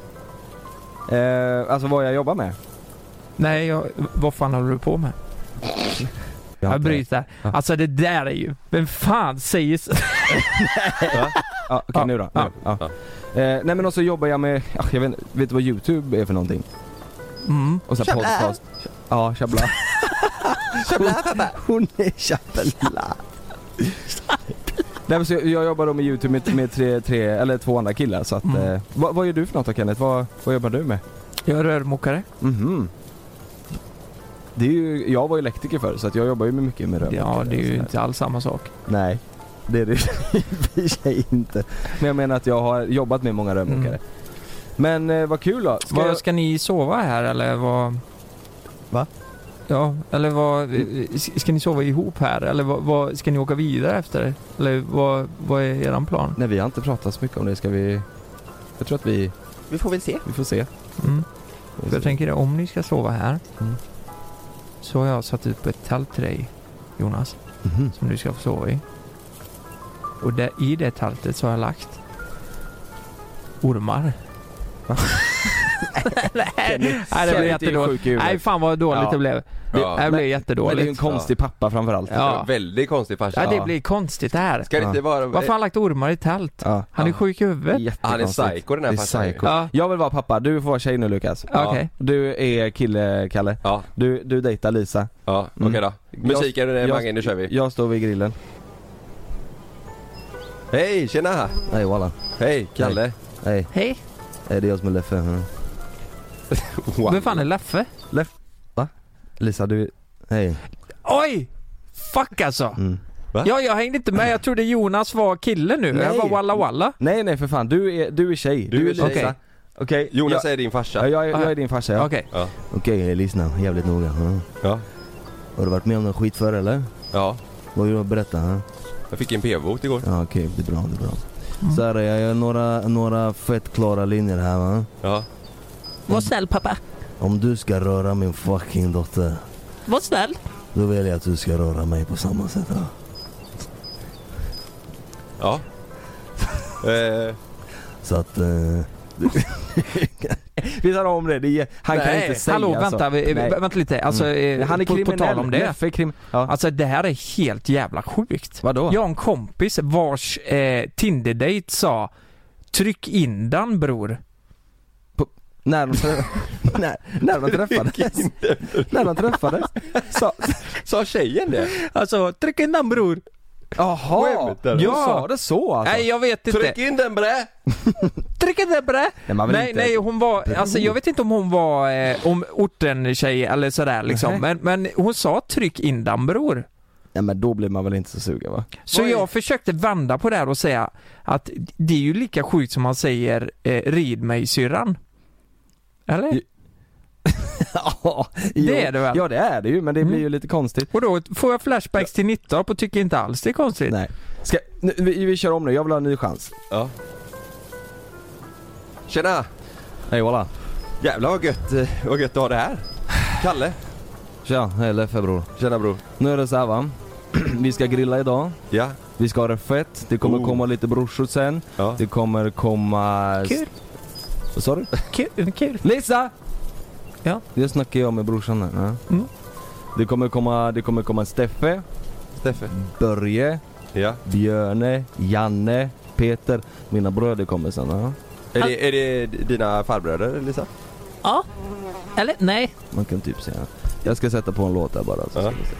Eh, alltså vad jag jobbar med. Nej, jag, vad fan håller du på med? Jag har Jag inte- bryter. Ja. Alltså det där är ju, vem fan säger så? Ja, okej Ja, nu då. ja. Nu, ja. Eh, nej men också jobbar jag med, ja, jag vet, inte- vet du vad YouTube är för någonting? Mm. Och så podcast. Ja, chabla. Chabla pappa. Hon är chabla. Nej men så jag, jag jobbar då med YouTube med, med tre, tre, eller två andra killar så att, Mm. eh, vad, vad gör du för något då Kenneth? Vad, vad jobbar du med? Jag är rörmokare. Mhm. Det är ju, jag var elektriker förr så att jag jobbar ju med mycket med rörmokare. Ja, det är ju och sådär. inte alls samma sak. Nej, det är det i och för sig inte. Men jag menar att jag har jobbat med många rörmokare. Mm. Men eh, vad kul då. Ska Vad, jag... ska ni sova här eller vad? Va? Ja, eller vad, ska ni sova ihop här eller vad, vad ska ni åka vidare efter? Eller vad, vad är eran plan? Nej, vi har inte pratat så mycket om det. Ska vi... Jag tror att vi... Vi får väl se. Vi får se. Mm. Jag tänker det, om ni ska sova här Mm. så har jag satt upp ett tält till dig, Jonas, Mhm. som du ska få sova i. Och där, i det tältet så har jag lagt ormar. Nej, nej, det blev jättedåligt. Nej, fan vad dåligt Ja. det blev. Det, Ja. det blev Men det är jättedåligt. ju en konstig pappa framförallt. Ja. Väldigt konstig farsa. Ja, det blir konstigt det här. Ska det inte vara... Varför har han lagt ormar i tält? Ja. Han är sjuk i huvudet. Han är Jättekonstigt. psycho, den här Det är farsan. psycho. Ja. Jag vill vara pappa, du får vara tjej nu Lukas. Ja. Okej. Du är kille, Kalle. Ja, Du, du dejtar Lisa. ja, Mm. okej då. Musiken, Jag- Mange, nu kör vi. Jag står vid grillen. Hej, tjena! Hej walla. Hej, Kalle. Hej. Hej. Är det jag som är Leffe? Mm. Wow. Vem fan är Leffe? Lisa, du... Hej. Oj! Fuck alltså. Mm. Va? Ja, jag hängde inte med. Jag trodde Jonas var kille nu. Jag Nej. var walla walla. Nej nej för fan, du är, du är tjej. Du är Lisa. tjej. Okej. Okej. Jonas jag, är din farsa. ja, jag, är- jag är din farsa ja. Okej. Ja. Okej, lyssna jävligt noga. Mm. Ja. Har du varit med om någon skit förr eller? Ja. Vad vill du berätta? Huh? Jag fick en p-bot igår. Ja okej, det är bra, det är bra. Så här, jag gör några, några fett klara linjer här va. Ja. Var snäll pappa. Om du ska röra min fucking dotter, Var snäll. då vill jag att du ska röra mig på samma sätt va? Ja. eh, Så att... Eh, vi tar om det, det är, han kan Nej, inte säga hallå, så. vänta, vi, Nej. vänta lite. Alltså, eh, Han är på, kriminell. på tal om det. Leffe är krim... ja. Alltså det här är helt jävla sjukt. Vadå? Jag har en kompis vars eh, Tinder-date sa tryck in den bror. När de, trä... när, när de träffades. när de träffades. Så... sa tjejen det? Alltså tryck in den bror. Jaha, Skämt, eller? du Ja. sa det så alltså? Nej jag vet inte. Tryck in den bre! Tryck in den bror. Nej, man vill Nej inte- nej hon var, alltså jag vet inte om hon var eh, om orten tjej eller sådär liksom. Nej. Men, men hon sa tryck in den bror. Ja men då blir man väl inte så sugen va? Så Oj. jag försökte vända på det här och säga att det är ju lika sjukt som man säger eh, rid mig syrran. Eller? Ja, Det är det väl? Ja det är det ju, men det Mm. blir ju lite konstigt. Och då får jag flashbacks till Nittorp och tycker inte alls det är konstigt. Nej. Ska, nu, vi, vi kör om nu, jag vill ha en ny chans. Ja. Tjena! Hej walla. Jävlar vad gött, eh, vad gött att ha det här. Kalle. Tja, hej Leffe bror. Tjena bror. Nu är det så här va. Vi ska grilla idag. Ja. Vi ska ha det fett. Det kommer Oh. komma lite brorsor sen. Ja. Det kommer komma... Kul. Vad sa du? Kul, kul. Lisa! Ja. Det snackar jag med brorsan här. Ja. Mm. Det kommer komma, det kommer komma Steffe, Steffe. Börje, Ja. Björne, Janne, Peter. Mina bröder kommer sen. Ja. Är det, är det dina farbröder, Lisa? Ja. Eller nej. Man kan typ säga. Jag ska sätta på en låt där bara. Så Ja. ska vi se.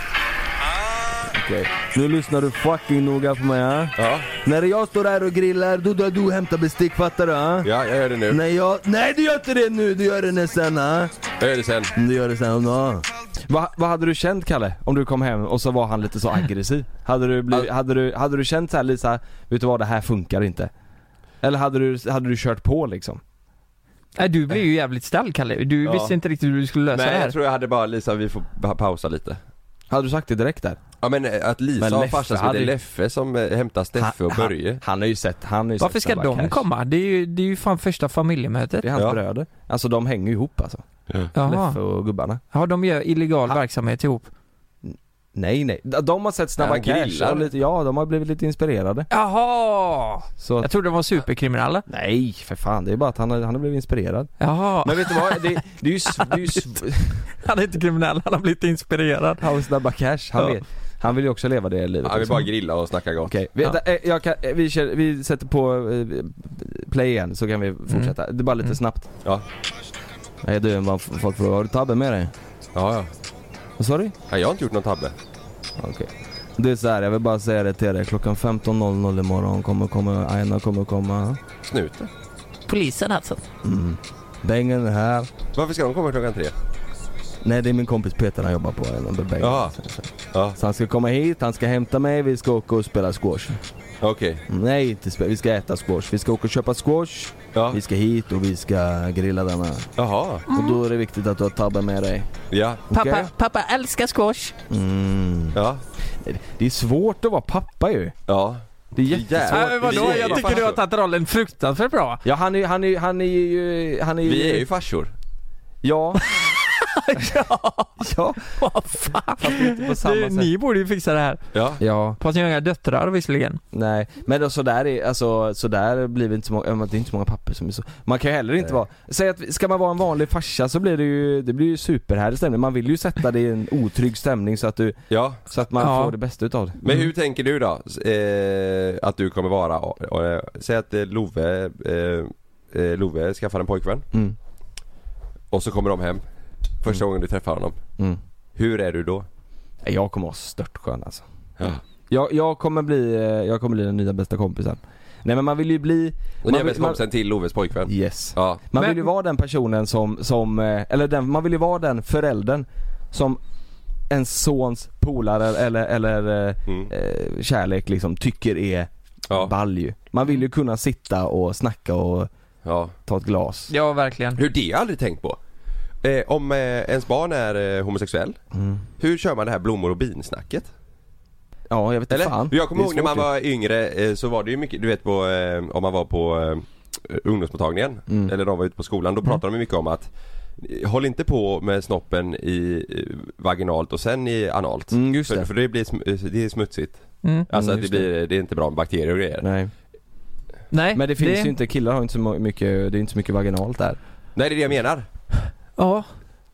Okej, nu lyssnar du fucking noga på mig. Ja? Ja. När jag står där och grillar, då då du hämtar bestick, fattar du? Ja? Ja, jag gör det nu. När jag, nej du gör inte det nu, du gör det när sen. Ja? Jag gör det sen. Du gör det sen. Ja. Vad vad hade du känt Kalle, om du kom hem och så var han lite så aggressiv? Hade du, blivit, All- hade du, hade du känt så här Lisa, vet du vad, det här funkar inte? Eller hade du, hade du kört på liksom? Nej, du blev ju jävligt ställd Kalle. Du Ja. visste inte riktigt hur du skulle lösa Nej, det här. jag tror jag hade bara Lisa, vi får pa- pausa lite. Hade du sagt det direkt där? Ja men eh, att Lisa Men och Leffe farsa som hade heter ju- Leffe som eh, hämtar Steffe och Börje. Han, han har ju sett, han har ju Varför sett ska Snabba de Cash. komma? Det är ju, det är ju fan första familjemötet. Det är hans Ja. bröder. Alltså de hänger ju ihop alltså. Jaha. Leffe och gubbarna. Ja, de gör illegal Ha- verksamhet ihop. Nej nej, de har sett Snabba Han Cash grillar. och lite, ja de har blivit lite inspirerade. Jaha! Så Jag trodde de var superkriminella. nej för fan, det är bara att han har, han har blivit inspirerad. Jaha. Men vet du vad, det, det är ju, s- det är ju s- Han är inte kriminell, han har blivit inspirerad. han har Snabba Cash, han, Ja. vet, han vill ju också leva det livet. Han vill liksom. bara grilla och snacka gott. Okej, vi, Ja. eh, jag kan, eh, vi, kör, vi sätter på eh, play igen så kan vi fortsätta. Det är bara lite Mm. snabbt. Ja. Nej du, vad folk frågar, har du tabben med dig? Ja, ja. Vad sa du? Nej, jag har inte gjort någon tabbe. Okej. Det är så här, jag vill bara säga det till dig. Klockan femton noll noll imorgon kommer komma, Aina kommer komma. Snuten. Polisen alltså. Mm. Bengen är här. Varför ska de komma klockan tre? Nej, det är min kompis Peter, han jobbar på en Bengen. Jaha. Ja, Så han ska komma hit, han ska hämta mig, vi ska åka och spela squash. okej. Nej, inte spela, vi ska äta squash. Vi ska åka och köpa squash, Ja. vi ska hit och vi ska grilla denna. Jaha. Och då är det viktigt att du har tabben med dig. Ja. Okej? Pappa, pappa älskar squash. Mm. Ja. Det är svårt att vara pappa ju. Ja. Det är jättesvårt. Jävlar. Äh, vadå? Vi är Jag ju tycker du har farsor. tagit rollen fruktansvärt bra. Ja, han är, han är, han är ju, han är ju... Vi är ju farsor. Ja. ja. Ja, Vad fan. fast inte på samma Du, sätt. ni borde ju fixa det här. Ja. Ja, Fast ni har inga döttrar visserligen. nej. Men då, så där är, alltså, så där blir det inte så många, äh, det är inte så många papper som är så. Man kan ju heller inte Nej. vara, säg att ska man vara en vanlig farsa så blir det ju, det blir ju superhärlig stämning. Man vill ju sätta det i en otrygg stämning så att du, Ja. så att man Ja. får det bästa utav det. Men hur tänker du då? Eh, att du kommer vara, och, och, säg att eh, Love, eh, eh, Love skaffar en pojkvän Mm. och så kommer de hem första gången du träffar honom. Mm. Hur är du då? Jag kommer vara störtskön alltså. Ja. Jag, jag kommer bli, eh, jag kommer bli den nya bästa kompisen. Nej men man vill ju bli, Och man ni är vill, bäst man, kompisen till Loves pojkvän? yes. Ja. Man Men- vill ju vara den personen som, som eh, eller den, man vill ju vara den föräldern som en sons polare eller, eller eh, Mm. eh, kärlek liksom tycker är Ja. ball ju. Man vill ju kunna sitta och snacka och Ja. ta ett glas. Ja, verkligen. Hur det har jag aldrig tänkt på. Eh, om eh, ens barn är eh, homosexuell, Mm. hur kör man det här blommor och bin-snacket? Ja, jag vet inte Eller? fan. Jag kommer Det är ihåg när man svårt var yngre eh, så var det ju mycket, du vet på, eh, om man var på eh, ungdomsmottagningen Mm. eller de var ute på skolan, då pratade de mycket om att eh, håll inte på med snoppen i eh, vaginalt och sen i analt. ju. Mm, just För, det. för det blir sm- det är smutsigt. Mm. Alltså Mm, att det just det. blir, det är inte bra med bakterier och grejer. Nej. Nej, Men det finns ju inte, killar har inte så mo- mycket, det är inte så mycket vaginalt där. Nej, det är det jag menar. Ja,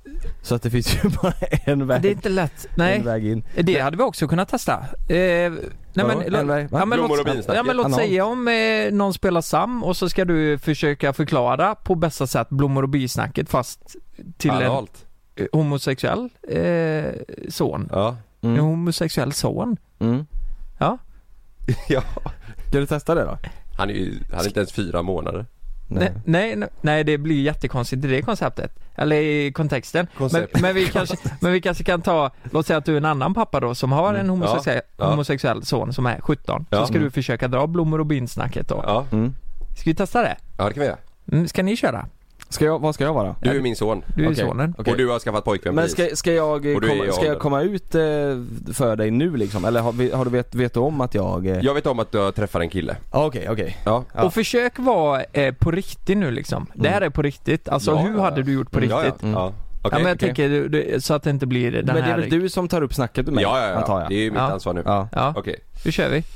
Så att det finns ju bara en väg, det är inte lätt. en Nej, väg in. det hade vi också kunnat testa. Eh, nej, Ja, men, en väg, va? ja, men Blommor låt, och binsnacket. ja, men låt Analt. säga om eh, någon spelar Sam och så ska du försöka förklara på bästa sätt blommor och bisnacket fast till Analt. en eh, homosexuell eh, son. Ja. En Mm. homosexuell son. Mm. Ja. Ja. Ska du testa det då? Han är ju, han är inte ens fyra månader. Nej, nej, nej, nej, det blir jättekonstigt i det konceptet. Eller i kontexten. Koncept. Men, men, vi kanske, men vi kanske kan ta, låt säga att du är en annan pappa då som har en homosexuell, Ja, ja. homosexuell son som är sjutton. Ja. Så ska du försöka dra blommor och binsnacket då. Ja. Mm. Ska vi testa det? Ja, det kan vi göra. Mm, ska ni köra? Ska jag, vad ska jag vara? Du är min son. Du är Okej. sonen. Okej. Och du har skaffat pojkvän Men precis. ska, ska, jag, eh, Och du är i komma, ska jag åldern. komma ut eh, för dig nu liksom? Eller har, vi- har du vet, vet du om att jag... Eh... Jag vet om att du har träffat en kille. Ah, Okej, okej. Ja. Ja. Och försök vara eh, på riktigt nu liksom. Det här är på riktigt. Alltså Ja, hur ja, hade ja. du gjort på Ja, riktigt? ja. Mm. Ja. Ja, Okej. men jag okej. tänker du, du, så att det inte blir den Men det är här... väl du som tar upp snacket med mig? Ja, ja, antar ja. jag. Det är ju mitt Ja. ansvar nu. Ja. Ja, Okej. nu kör vi.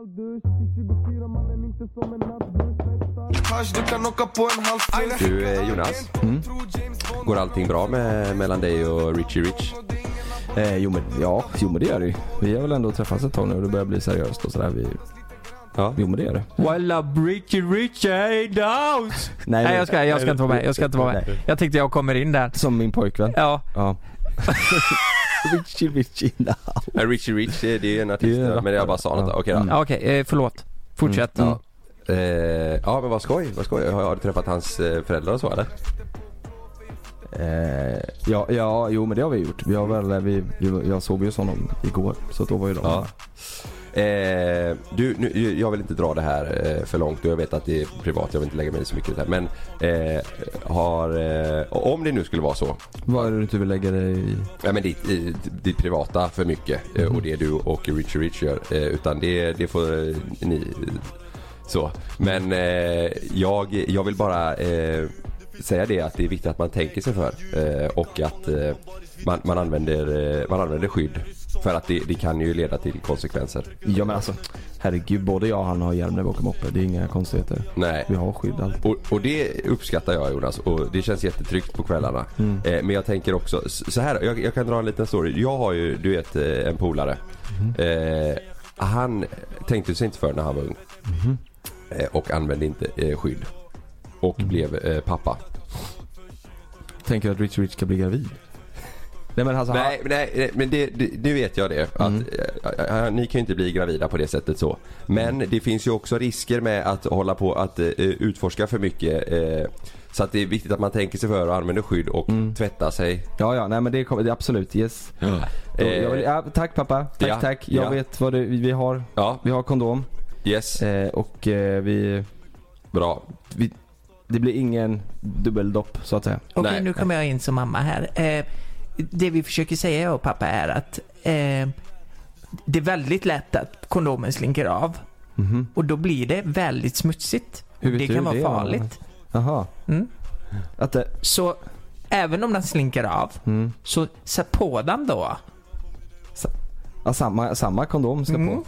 Du eh, Jonas, Mm. går allting bra med, mellan dig och Richie Rich? Eh, jo, men, ja, jo men det gör det ju. Vi har väl ändå träffats ett tag nu och det börjar bli seriöst och sådär. Vi... Ja. Jo men det gör det. Walla Richie Richie in the house. Nej, Nej jag ska, jag ska inte vara med, jag ska inte vara med. Nej. Jag tänkte jag kommer in där. Som min pojkvän. Ja, Ja. Richie Richie now. Ja, Richie Rich, det är ju en Det artist, är en men jag bara sa något. rappare. Okej då. Mm. ja okej, eh, förlåt. Fortsätt. Mm. Ja. Eh, ja men vad skoj, vad skoj. Har, har du träffat hans eh, föräldrar och så eller? Eh, ja, ja, jo men det har vi gjort. Vi har väl, vi, vi, jag såg ju honom igår, så då var ju de. Ja. Eh, du, nu, jag vill inte dra det här eh, för långt och jag vet att det är privat, jag vill inte lägga mig i så mycket i det här. Men eh, har, eh, om det nu skulle vara så, Vad är det du inte vill lägga dig i? ja, men ditt, i, ditt privata för mycket eh, och det du och Richie Rich gör, eh, utan det, det får eh, ni så. Men eh, jag, jag vill bara eh, säga det att det är viktigt att man tänker sig för eh, och att eh, man, man, använder, eh, man använder skydd. För att det, det kan ju leda till konsekvenser. Ja men alltså, herregud, både jag och han har hjälm när vi åker moppe. Det är inga konstigheter. Nej. Vi har skydd alltid. Och, och det uppskattar jag Jonas och det känns jättetryggt på kvällarna. Mm. eh, Men jag tänker också så här, jag, jag kan dra en liten story. Jag har ju, du vet, eh, en polare. eh, Han tänkte sig inte för när han var ung. Mm. eh, Och använde inte eh, skydd. Och blev eh, pappa. Tänker att Rich Rich ska bli gravid? Nej men alltså, Nej, nej, nej, men det, det, nu vet jag det att, Mm. äh, äh, ni kan ju inte bli gravida på det sättet så. Men det finns ju också risker med att hålla på att äh, utforska för mycket äh, så att det är viktigt att man tänker sig för och använder skydd och Mm. tvätta sig. Ja ja, nej men det kommer, det är absolut, yes. Ja. Då, jag vill, ja, tack pappa, tack ja, tack. Jag ja. vet vad det, vi, vi har. Ja, Vi har kondom. yes, Eh, och eh, vi, bra. vi, det blir ingen dubbeldopp så att säga. Okej, Nej. nu kommer jag in som mamma här. Eh, det vi försöker säga jag och pappa är att eh, det är väldigt lätt att kondomen slinker av. Mhm. Och då blir det väldigt smutsigt. Hur vet Det du kan vara det? farligt. Jaha. Mm. Att det, Så även om den slinker av, Mm. så sätt på den då. Ja, samma, samma kondom ska Mm. på.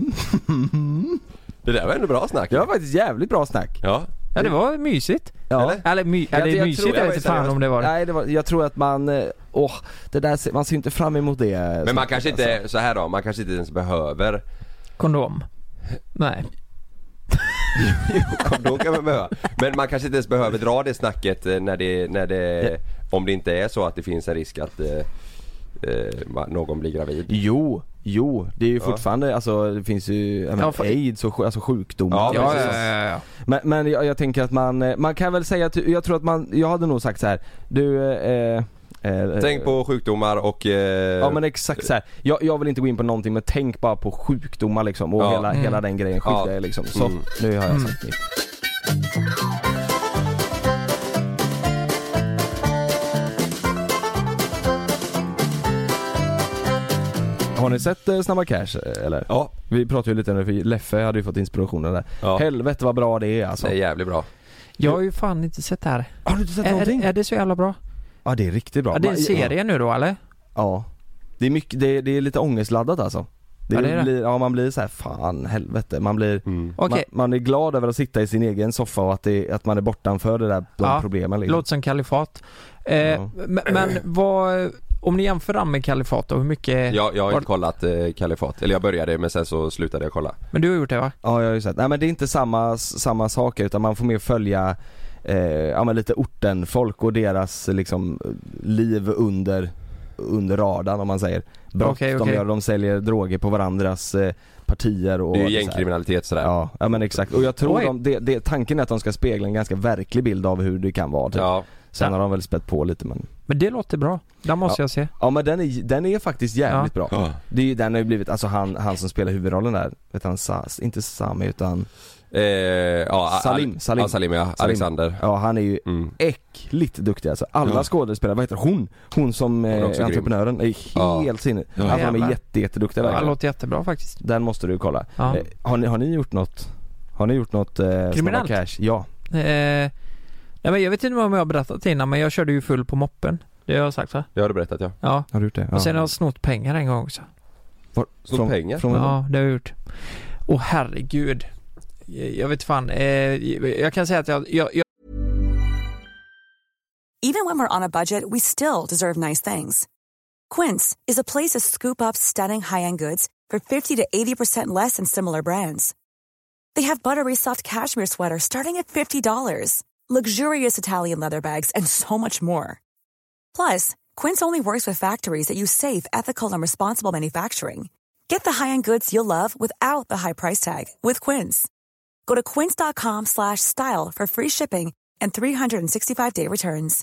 Det där var ändå bra snack. Det var faktiskt jävligt bra snack. Ja. Ja, det var mysigt. Ja. Eller? Eller, my, Jag- eller jag mysigt, tror- jag jag vet var inte fan seriös. om det var det. Nej, det var, jag tror att man, eh, åh, det där, ser- man ser inte fram emot det. Men man kanske inte, så här då, man kanske inte ens behöver Kondom. Nej. kondom kan man behöva. Men man kanske inte ens behöver dra det snacket eh, när det, när det om det inte är så att det finns en risk att eh, eh, ma- någon blir gravid. Jo, jo, det är ju fortfarande, alltså det finns ju jag menar, Ja, för- aids och sj- alltså sjukdomar. Ja, Ja, precis. ja, ja, ja. Men, men jag, jag tänker att man, eh, man kan väl säga att, jag tror att man, jag hade nog sagt så här, du eh, eh, Tänk på sjukdomar och... Eh, Ja men exakt så här. Jag, jag vill inte gå in på någonting, men tänk bara på sjukdomar liksom och Ja. hela, Mm. hela den grejen, skydda Ja. er liksom. Så, Mm. nu har jag Mm. sagt mitt. Har ni sett eh, Snabba Cash eh, eller? Ja, Vi pratade ju lite om det, för Leffe hade ju fått inspirationen där. ja. Helvete vad bra det är alltså. Det är jävligt bra. Jag har ju fan inte sett det här. Har du inte sett Är, någonting? är det så jävla bra? Ja det är riktigt bra. Ja, det är en Man- serie nu då, eller? Ja. Det är mycket, det är, det är lite ångestladdat alltså. Det, Ja, det är det. Blir, ja man blir så här, fan helvete. Man blir Mm. Okej, man, man är glad över att sitta i sin egen soffa och att, det, att man är bortanför det där, de Ja, problemen liksom. låter som Kalifat. Eh, Ja. men, men vad, om ni jämför den med Kalifat då, hur mycket... Jag, jag har Var- inte kollat eh, Kalifat. Eller jag började men sen så slutade jag kolla. Men du har gjort det va? Ja jag har ju sett. Nej men det är inte samma, samma saker utan man får mer följa eh, ja, men lite orten folk och deras liksom liv under under radarn om man säger. Brott Okej, de okej. gör, de säljer droger på varandras eh, partier och Det är ju så här. gängkriminalitet sådär. Ja, ja men exakt. Och jag tror Oj. de, det, det, tanken är att de ska spegla en ganska verklig bild av hur det kan vara typ. Ja. Sen Ja. har de väl spett på lite men Men det låter bra. Den måste Ja. jag se. ja men den är, den är faktiskt jävligt bra. Ja. Det är ju, den har ju blivit, alltså han, han som spelar huvudrollen där, vet han, Sa, inte Sami utan Eh, ja, Al- Salim, Salim. Ja, Salim ja. Salim. Alexander. Ja han är ju Mm. äckligt duktig alltså. Alla Ja. skådespelare, vad heter hon? Hon som är eh, också grym. entreprenören är Ja. helt sinne. Ja. Alltså de är Jävlar. jätte, jätteduktiga Ja, det verkligen. låter jättebra faktiskt. Den måste du kolla. Ja. Eh, har, ni, har ni gjort något? Har ni gjort något eh, Snabba Kriminellt? Cash? Ja. Eh, nej, men jag vet inte om jag har berättat innan, men jag körde ju full på moppen. Det har jag sagt va? Det har du berättat ja. Ja. Har du gjort det? Och sen har jag snott pengar en gång också. Var, Snott pengar? Från, Ja, det har jag gjort. Åh herregud. Jag vet fan. Eh, jag kan säga att jag, jag, jag Even when we're on a budget, we still deserve nice things. Quince is a place to scoop up stunning high-end goods for fifty to eighty percent less than similar brands. They have buttery soft cashmere sweaters starting at fifty dollars, luxurious Italian leather bags, and so much more. Plus, Quince only works with factories that use safe, ethical, and responsible manufacturing. Get the high-end goods you'll love without the high price tag with Quince. Go to quince.com slash style for free shipping and three sixty-five day returns.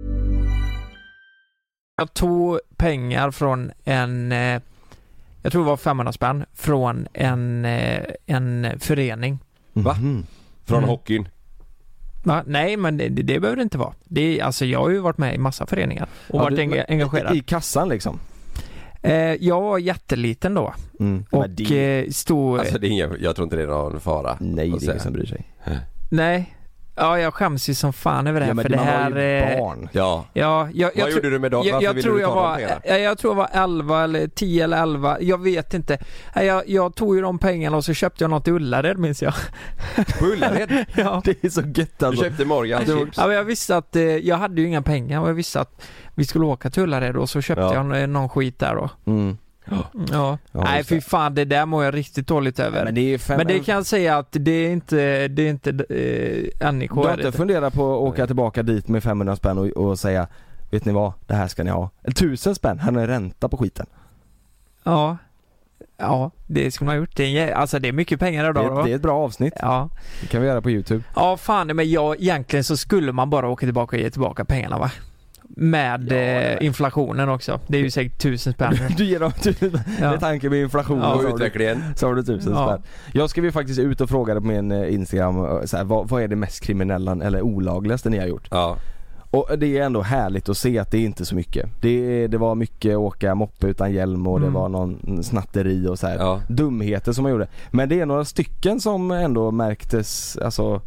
Jag tog pengar från en, eh, jag tror det var femhundra spänn, från en, eh, en förening. Va? Mhm. Från Mm. hockeyn. Va? Nej, men det, det behöver det inte vara. Det är, alltså jag har ju varit med i massa föreningar och Ja, varit du- enga- engagerad. I kassan liksom? Eh, jag var jätteliten då Mm. Men och det, eh, stod... Alltså det är ingen, jag tror inte det är någon fara. nej, det att är säga. ingen som bryr sig. Nej, ja jag skäms ju som fan över det här Ja, men för det man här... var ju eh, barn. Ja. Ja, jag, jag, Vad tror- gjorde du med dem? Jag, Varför jag ville tror du jag ta de var, pengarna? jag, jag tror jag var elva eller tio eller elva, jag vet inte. Nej, Jag, jag tog ju de pengarna och så köpte jag något i Ullared minns jag. På Ullared? Ja. Det är så gött Du alltså. köpte Morgan chips. Ja, men jag visste att eh, jag hade ju inga pengar och jag visste att vi skulle åka till Ullared och så köpte Ja. jag någon skit där då. Mm. Ja. Ja, Nej just fy det. fan, det där mår jag riktigt dåligt över. Ja, men det är fem, Men det kan jag säga att det är inte, det är inte eh, N I K Du har är det inte inte. funderat på att åka tillbaka dit med femhundra spänn och, och säga, vet ni vad, det här ska ni ha. Eller tusen spänn, han har ränta på skiten. Ja. Ja, det skulle man ha gjort. Det är, alltså det är mycket pengar Det idag är, då. det är ett bra avsnitt, Ja. det kan vi göra på YouTube. Ja fan, men jag, egentligen så skulle man bara åka tillbaka och ge tillbaka pengarna va? Med Ja, eh, inflationen också. Det är ju säkert tusen spänn. Du ger dem tusen, Ja. med tanke med inflation Ja. och Och så har du, utvecklingen. så har du tusen Ja. spänn. Jag skrev ju faktiskt ut och frågade på min eh, Instagram eh, så här, vad, vad är det mest kriminella eller olagligaste ni har gjort? Ja. Och det är ändå härligt att se att det är inte så mycket. Det, det var mycket åka moppe utan hjälm och Mm. det var någon snatteri och så här Ja. dumheter som man gjorde. Men det är några stycken som ändå märktes, alltså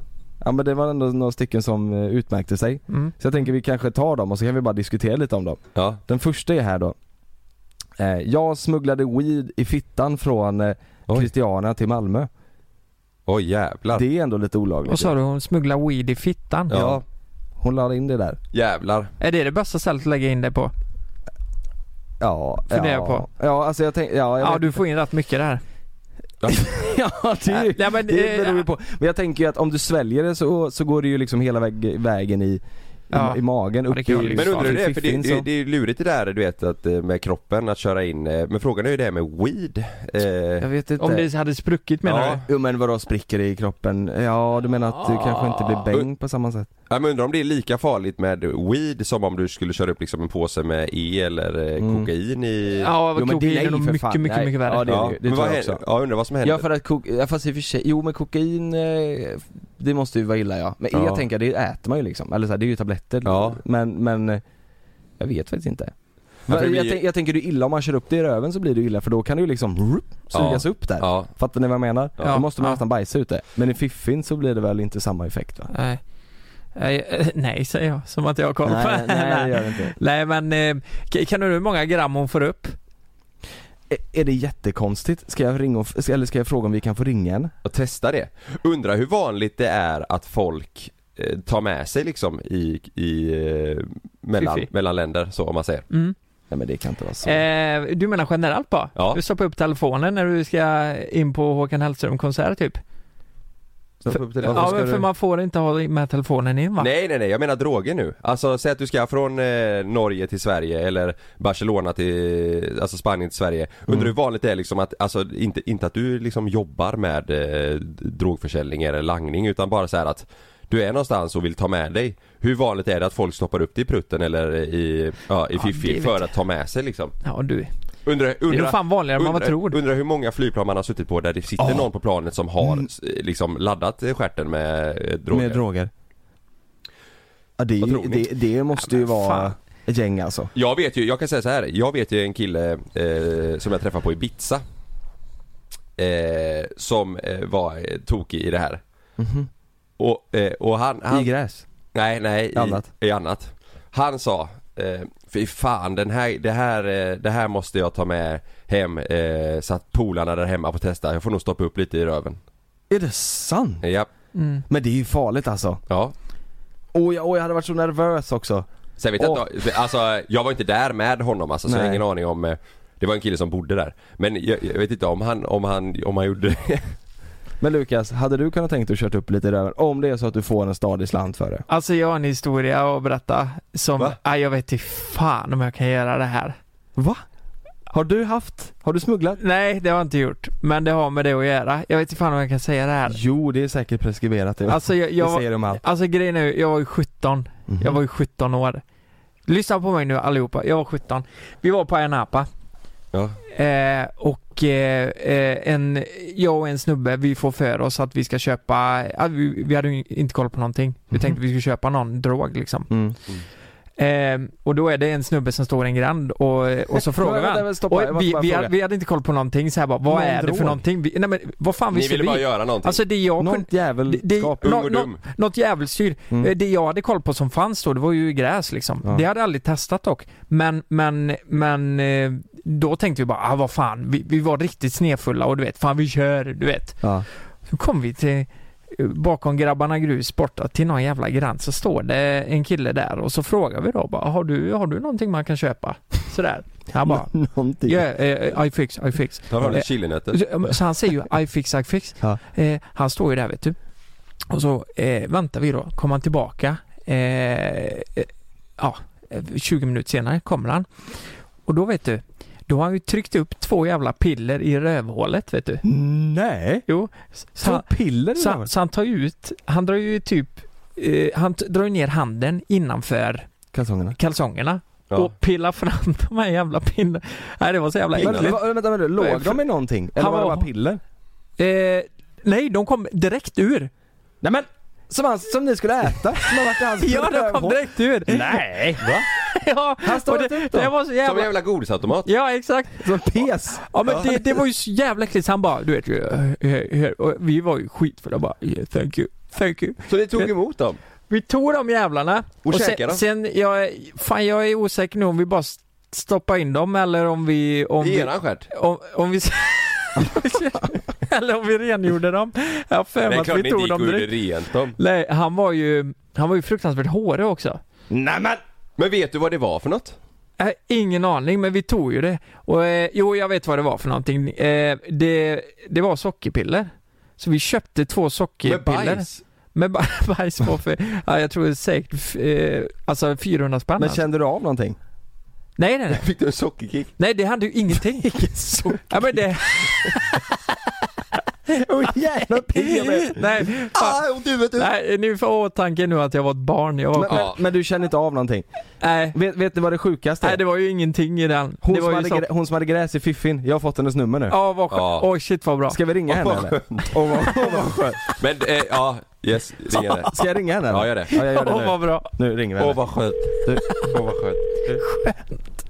Ja, men det var ändå några stycken som eh, utmärkte sig. Mm. Så jag tänker vi kanske tar dem och så kan vi bara diskutera lite om dem. Ja. Den första är här då. Eh, jag smugglade weed i fittan från eh, Christiana till Malmö. Oj jävlar. Det är ändå lite olagligt. Och sa du hon smugglar weed i fittan? Ja. ja. Hon la in det där. Jävlar. Är det det bästa stället att lägga in det på? Ja. Funderar ja. på. Ja, alltså jag tänker... Ja, jag ja vet. du får in rätt mycket där. ja, det, ja, men, det eh, beror ju på. Men jag tänker ju att om du sväljer det så, så går det ju liksom hela väg, vägen i, ja. i, i magen upp ja, i, men undrar du det, för det, fiffin, det, det är ju lurigt det där du vet att med kroppen att köra in, men frågan är ju det med weed. Eh, jag vet inte. Om det hade spruckit menar ja. du? Jo men vadå spricker det i kroppen? Ja du menar att du kanske inte blir bäng på samma sätt? Ja, men undrar om det är lika farligt med weed som om du skulle köra upp liksom en påse med E eller mm. kokain i... Ja, jo, men kokain det är är nog mycket, mycket, mycket, nej. mycket värre. Ja, det, ja, det, det men tror vad jag också. Ja, undrar vad som händer. Ja, för att kok- ja, fast i och för sig, jo men kokain, eh, det måste ju vara illa ja. Men ja. jag tänker, det äter man ju liksom. Eller så här, det är ju tabletter. Ja. Men, men eh, jag vet faktiskt inte. Ja, jag, vi... jag, tänk, jag tänker det är illa om man kör upp det i röven så blir det illa. För då kan det ju liksom rup, sugas ja. upp där. Ja. Fattar ni vad jag menar? Ja. Då måste man Ja. nästan bajsa ut det. Men i fiffin så blir det väl inte samma effekt va? Nej. Nej, nej säger jag, som att jag har koll på. Nej, nej det gör det inte. Nej men, eh, kan du hur många gram hon får upp? Är, är det jättekonstigt? Ska jag ringa och, eller ska jag fråga om vi kan få ringa henne? Och testa det. Undrar hur vanligt det är att folk eh, tar med sig liksom i, i eh, mellan, mellan länder så om man säger. Mm. Nej men det kan inte vara så. Eh, du menar generellt bara? Ja. Du stoppar upp telefonen när du ska in på Håkan Hellström konsert typ? För, ja men för du... man får inte ha med telefonen in va? Nej nej nej, jag menar droger nu. Alltså säg att du ska från eh, Norge till Sverige eller Barcelona till, alltså Spanien till Sverige. Undrar Mm. hur vanligt det är liksom att, alltså inte, inte att du liksom jobbar med eh, drogförsäljning eller langning utan bara så här att du är någonstans och vill ta med dig. Hur vanligt är det att folk stoppar upp det i prutten eller i, ja, i Ja, fiffi för att ta med sig liksom? Ja du. Undra, undra, det är nog fan vanligare än man undra, tror. Undrar hur många flygplan man har suttit på där det sitter oh. någon på planet som har mm. liksom laddat stjärten med droger. Med droger. Ja, det, det, det måste ja, ju vara fan. ett gäng alltså. Jag vet ju, jag kan säga så här. Jag vet ju en kille eh, som jag träffade på Ibiza eh, som eh, var eh, tokig i det här. Mm-hmm. Och, eh, och han, han... I gräs? Nej, nej, i annat. I, i annat. Han sa eh, fy fan, den här, det, här, eh, det här måste jag ta med hem eh, så att polarna där hemma får testa. Jag får nog stoppa upp lite i röven. Är det sant? Ja. Mm. Men det är ju farligt alltså. Ja. Och jag, och jag hade varit så nervös också. Sen vet jag inte, alltså jag var inte där med honom alltså, så jag har ingen aning om eh, det var en kille som bodde där. Men jag, jag vet inte om han, om han, om han gjorde det. Men Lukas, hade du kunnat tänkt att kört upp lite i röven om det är så att du får en stadig slant för det? Alltså jag har en historia att berätta som, Va? aj, jag vet inte fan om jag kan göra det här. Va? Har du haft, har du smugglat? Nej, det har jag inte gjort. Men det har med det att göra. Jag vet inte fan om jag kan säga det här. Jo, det är säkert preskriberat det. Alltså jag, jag det säger de allt. Alltså grejen är, jag var ju sjutton. Mm-hmm. Jag var ju sjutton år. Lyssna på mig nu allihopa. Jag var sjutton. Vi var på Ayia Napa. Ja. Eh, och eh, en, jag och en snubbe, vi får för oss att vi ska köpa, ja, vi, vi hade ju inte koll på någonting. Vi Mm-hmm. tänkte att vi skulle köpa någon drog liksom. Mm. Eh, och då är det en snubbe som står i en gränd och, och så frågar vi han. Och vi, vi, hade, vi hade inte koll på någonting så här bara, vad Någon är det drog? för någonting? Vi, nej men vad fan Ni visste ville vi? bara göra någonting. Alltså det jag Något kunde, jävelskap. det, Ung nå, och nå, dum. något jävelstyr. Mm. Eh, Det jag hade koll på som fanns då, det var ju gräs liksom. Ja. Det hade jag aldrig testat dock. Men, men, men eh, då tänkte vi bara, ah, vad fan, vi, vi var riktigt snefulla och du vet, fan vi kör, du vet. Ja. Så kom vi till bakom grabbarna grus borta till någon jävla gräns, så står det en kille där och så frågar vi då bara, har du, har du någonting man kan köpa? Sådär. Han bara, någonting. yeah, uh, I fix, I fix. Där har Eh, ni chilinötter. Så, så han säger ju I fix, I fix. Ja. Eh, han står ju där vet du. Och så eh, väntar vi då, kommer han tillbaka. Eh, eh, ja, tjugo minuter senare kommer han. Och då vet du, då har han ju tryckt upp två jävla piller i rövhålet vet du. Nej. Jo. Så, Så han, piller i så, röven? så han tar ju ut, han drar ju typ, eh, han t- drar ju ner handen innanför Kalsongerna. kalsongerna. Ja. Och pillar fram de här jävla pillerna. Nej, det var så jävla Men, äckligt. vänta, vänta, vänta, låg de i någonting? Eller Han var det var- bara piller? Eh, nej, de kom direkt ur. Nej men, som, han, som ni skulle äta? Som har varit i hans Ja, de kom rövhål. direkt ur. Nej, va? Ja, Han står och rätt det, ut då. det var så Som en jävla... jävla godisautomat. Ja, exakt. Som pes. Ja, men det, det var ju så jävla äckligt. Så han bara, du vet ju, eh, eh, eh, och vi var ju skitfulla bara, yeah, thank you. Thank you. Så ni tog emot dem? Vi tog de jävlarna. Och, och sen, sen jag, fan jag är osäker nu om vi bara stoppar in dem eller om vi... Om I eran stjärt? Om, om vi... eller om vi rengjorde dem. Jag för mig att vi tog dem direkt. Rent dem. Nej, han var ju han var ju fruktansvärt hårig också. Nej men men vet du vad det var för något? Äh, ingen aning, men vi tog ju det. Och eh, jo, jag vet vad det var för någonting. Eh, det det var sockerpiller. Så vi köpte två sockerpiller. Med bajs? Med bajs på för, ja, jag tror det är säkert eh, alltså fyrahundra spänn. Men kände du av någonting? Nej, nej, nej. Fick du en sockerkick? Nej, det hade ju ingenting. Ja, men det... Åh jävlar piller. Nej, fan. Ah, du vet du. Nej, nu får åtanke nu att jag var ett barn. Jag var... Men, men, men du känner inte av någonting? Nej. Vet, vet ni vad det sjukaste är? Nej, det var ju ingenting i den. Hon, det var som, ju hade, så... grä, hon som hade gräs i fiffin. Jag har fått hennes nummer nu. Ja, vad skönt. Ja. Oj, shit vad bra. Ska vi ringa henne vad eller? Åh vad, oh, vad skönt. Men eh, ja, yes, ring henne. Ska jag ringa henne eller? Ja, gör det. Ja, jag gör det Åh, nu. vad bra. Nu ringer vi Åh henne. vad skönt. Du. Åh vad skönt. Skönt.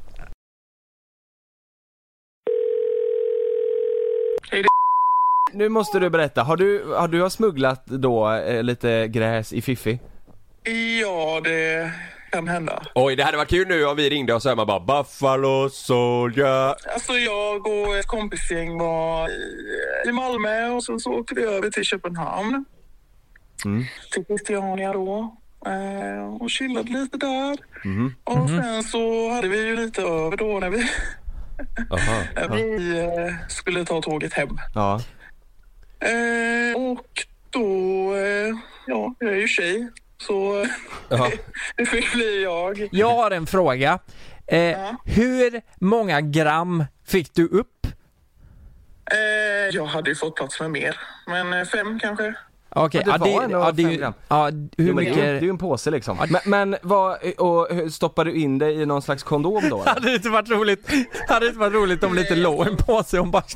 Nu måste du berätta, har du, har du har smugglat då eh, lite gräs i Fiffi? Ja, det kan hända. Oj, det hade varit kul nu om vi ringde och så är man bara Buffalo Soldier. Alltså jag och ett kompisgäng var i, i Malmö och sen så åkte vi över till Köpenhamn. Mm. Till Christiania då. Eh, och chillade lite där. Mm. Och sen så hade vi ju lite över då när vi, Aha. när vi eh, skulle ta tåget hem. Ja. Eh, och då, eh, ja, jag är ju tjej. Så Ja. det fick bli jag. Jag har en fråga. Eh, Ja. Hur många gram fick du upp? Eh, jag hade ju fått plats med mer. Men eh, fem kanske. Okej, Ja, det var ändå ja, det är fem ju- gram. Ja, hur Jo, men det, är, ju- det är mycket... ju en påse liksom. Men, men vad, och hur- stoppar du in det i någon slags kondom då? eller? Hade det inte varit roligt? Hade det inte varit roligt om lite låg en påse och bara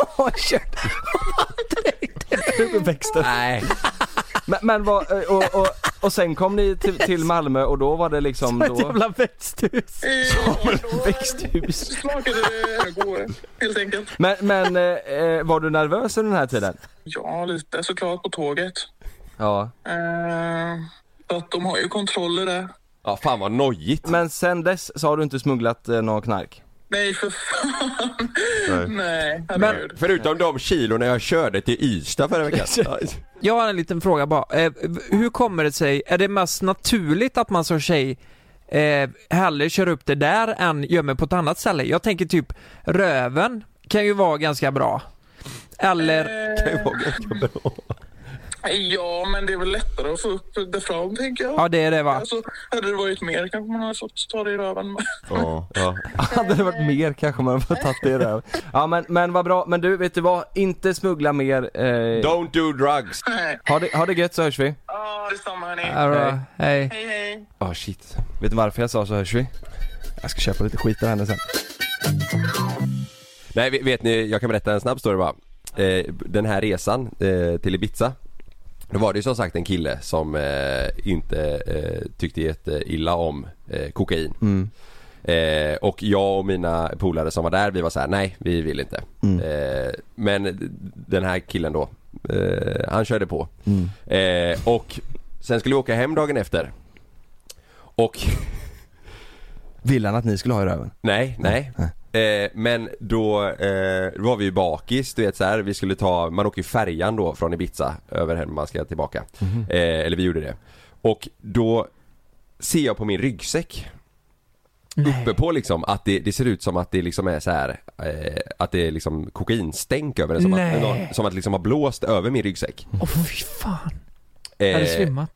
Växten. Nej. Men, men vad, och, och, och sen kom ni till, till Malmö och då var det liksom ett då jävla växthus. Eh, då växthus. smakade det godare, helt enkelt. Men, men eh, var du nervös under den här tiden? Ja, lite såklart på tåget. Ja. Eh, så att de har ju kontroller där. Ja, fan vad nojigt. Men sen dess så har du inte smugglat eh, någon knark? Nej, för fan. Nej. Nej, Men- herregud. Förutom de kilorna jag körde till Ystad förra veckan. Jag har en liten fråga bara. Eh, hur kommer det sig, är det mest naturligt att man som tjej eh, hellre kör upp det där än gömmer på ett annat ställe? Jag tänker typ röven kan ju vara ganska bra. Eller... Eh, Det var ganska bra. ja, men det är väl lättare att få upp det fram, tänker jag. Ja, det är det va? Alltså, hade det varit mer kanske man hade fått ta det i röven. Ja, ja. Hade det varit mer kanske man hade tagit det där. Ja men, men vad bra, men du vet du vad, inte smuggla mer. Eh, Don't do drugs. Nej. ha, det, ha det gött så hörs vi. Ja, detsamma hörni. Ja, bra. Hej. Hej, hej. Ah shit. Vet du varför jag sa så hörs vi? Jag ska köpa lite skit av henne sen. Nej, vet, vet ni, jag kan berätta en snabb story bara. Eh, den här resan eh, till Ibiza. Då var det ju som sagt en kille som eh, inte eh, tyckte jätteilla om eh, kokain. Mm. Eh, och jag och mina polare som var där, vi var så här: nej, vi vill inte. Mm. Eh, men den här killen då, eh, han körde på. Mm. Eh, och sen skulle vi åka hem dagen efter. Och Vill han att ni skulle ha i röven? nej, nej. Eh, men då eh, var vi ju bakis, du vet så här, vi skulle ta, man åker ju färjan då från Ibiza över hem, man ska tillbaka. Mm. Eh, eller vi gjorde det. Och då ser jag på min ryggsäck uppe på liksom att det, det ser ut som att det liksom är så här eh, att det är liksom kokainstänk över den, som Nej. att, någon, som att liksom har blåst över min ryggsäck. Åh fy fan. Eh, Är det svimmat?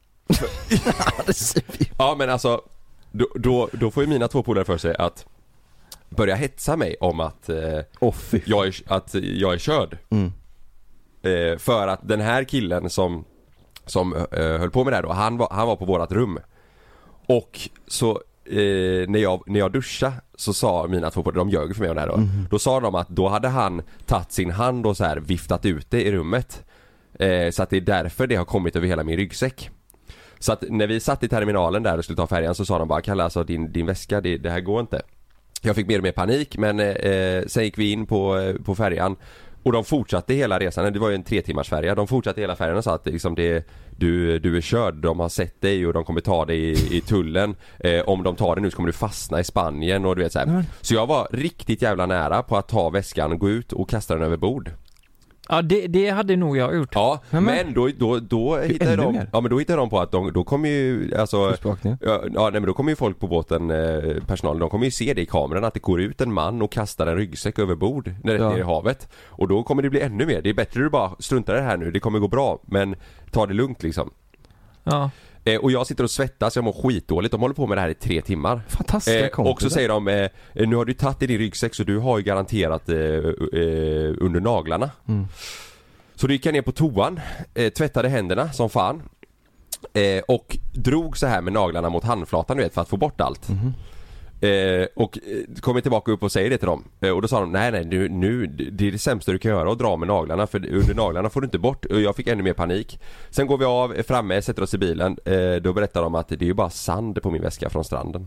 Ja men alltså då, då, då får ju mina två polare för sig att börja hetsa mig om att, eh, Åh fy. jag, är, att jag är körd. Mm. Eh, för att den här killen som, som eh, höll på med det här då, han var, han var på vårat rum. Och så eh, när, jag, när jag duschade så sa mina två polare, de ljög för mig om det här då. Mm. Då sa de att då hade han tagit sin hand och så här viftat ut det i rummet. Eh, så att det är därför det har kommit över hela min ryggsäck. Så att när vi satt i terminalen där och skulle ta färjan så sa de bara: Kalle, alltså din, din väska, det, det här går inte. Jag fick mer och mer panik, men eh, sen gick vi in på, på färjan Och de fortsatte hela resan, det var ju en tre timmars färja. De fortsatte hela färjan och sa att liksom det, du, du är körd, de har sett dig och de kommer ta dig i, i tullen. Eh, om de tar dig nu så kommer du fastna i Spanien och du vet så här. Mm. Så jag var riktigt jävla nära på att ta väskan, gå ut och kasta den över bord. Ja, det, det hade nog jag gjort. Ja, men, men då, då, då hittade de mer. Ja men då hittade de på att de, då kommer ju alltså, ja, ja nej, men då kommer ju folk på båten, eh, personalen, de kommer ju se det i kameran att det går ut en man och kastar en ryggsäck över bord när det ja. är i havet. Och då kommer det bli ännu mer. Det är bättre du bara struntar det här nu, det kommer gå bra, men ta det lugnt liksom. Ja. Eh, och jag sitter och svettas, jag mår skitdåligt. De håller på med det här i tre timmar. Fantastiska eh, Och så säger de, eh, nu har du tagit i din ryggsäck så du har ju garanterat eh, eh, under naglarna. Mm. Så då gick jag ner på toan, eh, tvättade händerna som fan eh, och drog så här med naglarna mot handflatan, du vet, för att få bort allt. Mm. Eh, och eh, kom jag tillbaka upp och säger det till dem. Eh, och då sa de, nej nej, nu, nu, det är det sämsta du kan göra att dra med naglarna, för under naglarna får du inte bort. Och jag fick ännu mer panik. Sen går vi av, är framme, sätter oss i bilen. Eh, då berättar de att det är ju bara sand på min väska från stranden.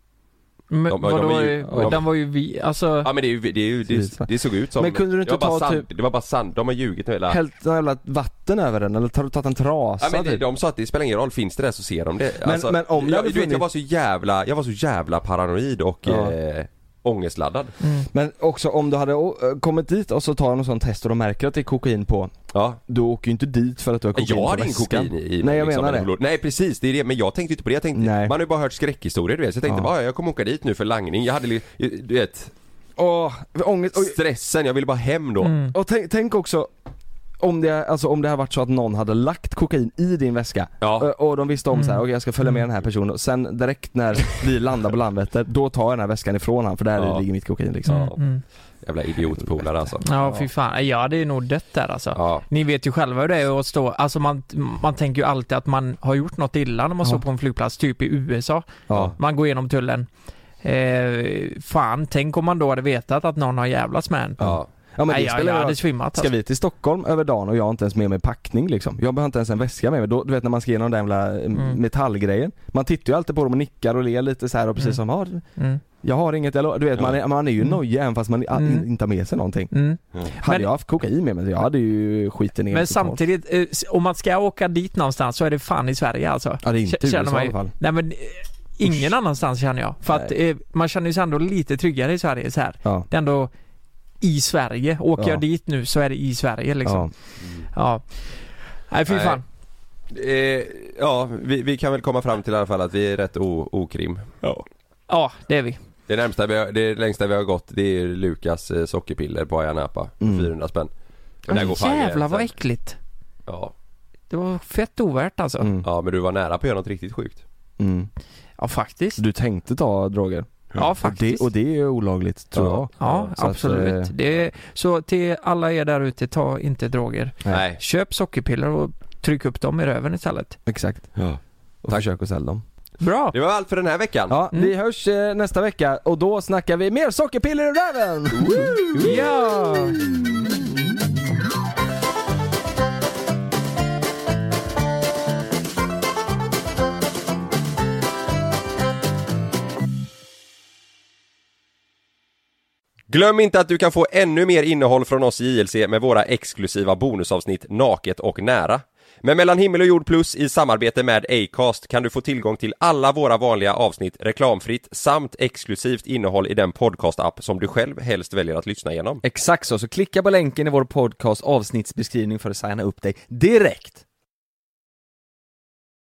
Men de, vadå, de ju, de, den var ju vi, alltså... Ja men det, är ju, det, är ju, det, det såg ut som... Men kunde du inte det var ta bara sand, typ... det var bara sand, de har ljugit hela... Hällt jävla vatten över den, eller har du tagit en trasa? Ja men det, typ? de sa att det spelar ingen roll, finns det där så ser de det. Men, alltså, men om det jag, hade du vet, funnits... jag var så jävla, jag var så jävla paranoid och... Ja. Eh, ångestladdad. Mm. Men också om du hade kommit dit och så tar de en sån test och de märker att det är kokain på. Ja. Du åker ju inte dit för att du har kokain jag på hade ingen kokain i, i Nej jag liksom, menar det. Nej precis, det är det. Men jag tänkte inte på det. Jag tänkte, man har ju bara hört skräckhistorier, du vet. Så jag tänkte, ja. jag kommer åka dit nu för langning. Jag hade, du vet... Åh, ångest. Och... stressen, jag ville bara hem då. Mm. Och tänk, tänk också om det, alltså om det har varit så att någon hade lagt kokain i din väska, ja. och, och de visste om mm. så här, okej okay, jag ska följa med den här personen, och sen direkt när vi landar på Landvetter, då tar jag den här väskan ifrån han, för där ja. ligger mitt kokain liksom. Mm. Mm. Jävla idiotpolare alltså. Ja, fy fan. Ja, det är nog dött där alltså. Ja. Ni vet ju själva hur det är att stå, alltså man, man tänker ju alltid att man har gjort något illa när man ja. står på en flygplats, typ i U S A. Ja. Man går igenom tullen. Eh, fan, tänk om man då hade vetat att någon har jävlats med en. Ja. Ja, men det Nej, jag hade svimmat alltså. Ska vi till Stockholm över dagen och jag har inte ens med mig packning liksom. Jag behöver inte ens en väska med mig. Då, du vet när man ska igenom den jävla mm. metallgrejen. Man tittar ju alltid på dem och nickar och ler lite så här och precis mm. som har mm. jag har inget, jag, du vet ja. man, är, man är ju mm. nojig även fast man mm. inte har med sig någonting. Mm. Mm. Hade men, jag haft kokain med mig, jag hade ju skiten ner. Men samtidigt, eh, om man ska åka dit någonstans så är det fan i Sverige alltså. Ja, det är inte K- U S A i alla fall. Nej men eh, ingen Usch. annanstans känner jag. För att eh, man känner sig ändå lite tryggare i Sverige så här. Ja. Det är ändå i Sverige. Åker ja. jag dit nu så är det i Sverige liksom. Ja. Mm. ja. Nej, fy fan. Eh, ja, vi, vi kan väl komma fram till i alla fall att vi är rätt o- okrim. Ja. Ja, det är vi. Det närmsta vi har, det längsta vi har gått, det är Lukas eh, sockerpiller på Ayia Napa. Mm. fyrahundra spänn. Men där går fan jävlar vad äckligt. Ja. Det var fett ovärt alltså. Mm. Ja, men du var nära på att göra något riktigt sjukt. Mm. Ja, faktiskt. Du tänkte ta droger. Ja, faktiskt. Och det, och det är olagligt, tror ja. jag. Ja, så absolut. Att, eh... det är, så till alla er där ute, ta inte droger. Nej. Köp sockerpiller och tryck upp dem i röven istället. Exakt. Ja. Och Tack. försök att sälja dem. Bra. Det var allt för den här veckan. Ja, mm. vi hörs eh, nästa vecka och då snackar vi mer sockerpiller i röven. Ja. Glöm inte att du kan få ännu mer innehåll från oss i J L C med våra exklusiva bonusavsnitt Naket och nära. Men Mellan himmel och jord plus i samarbete med Acast kan du få tillgång till alla våra vanliga avsnitt reklamfritt samt exklusivt innehåll i den podcast-app som du själv helst väljer att lyssna igenom. Exakt så, så klicka på länken i vår podcast avsnittsbeskrivning för att signa upp dig direkt.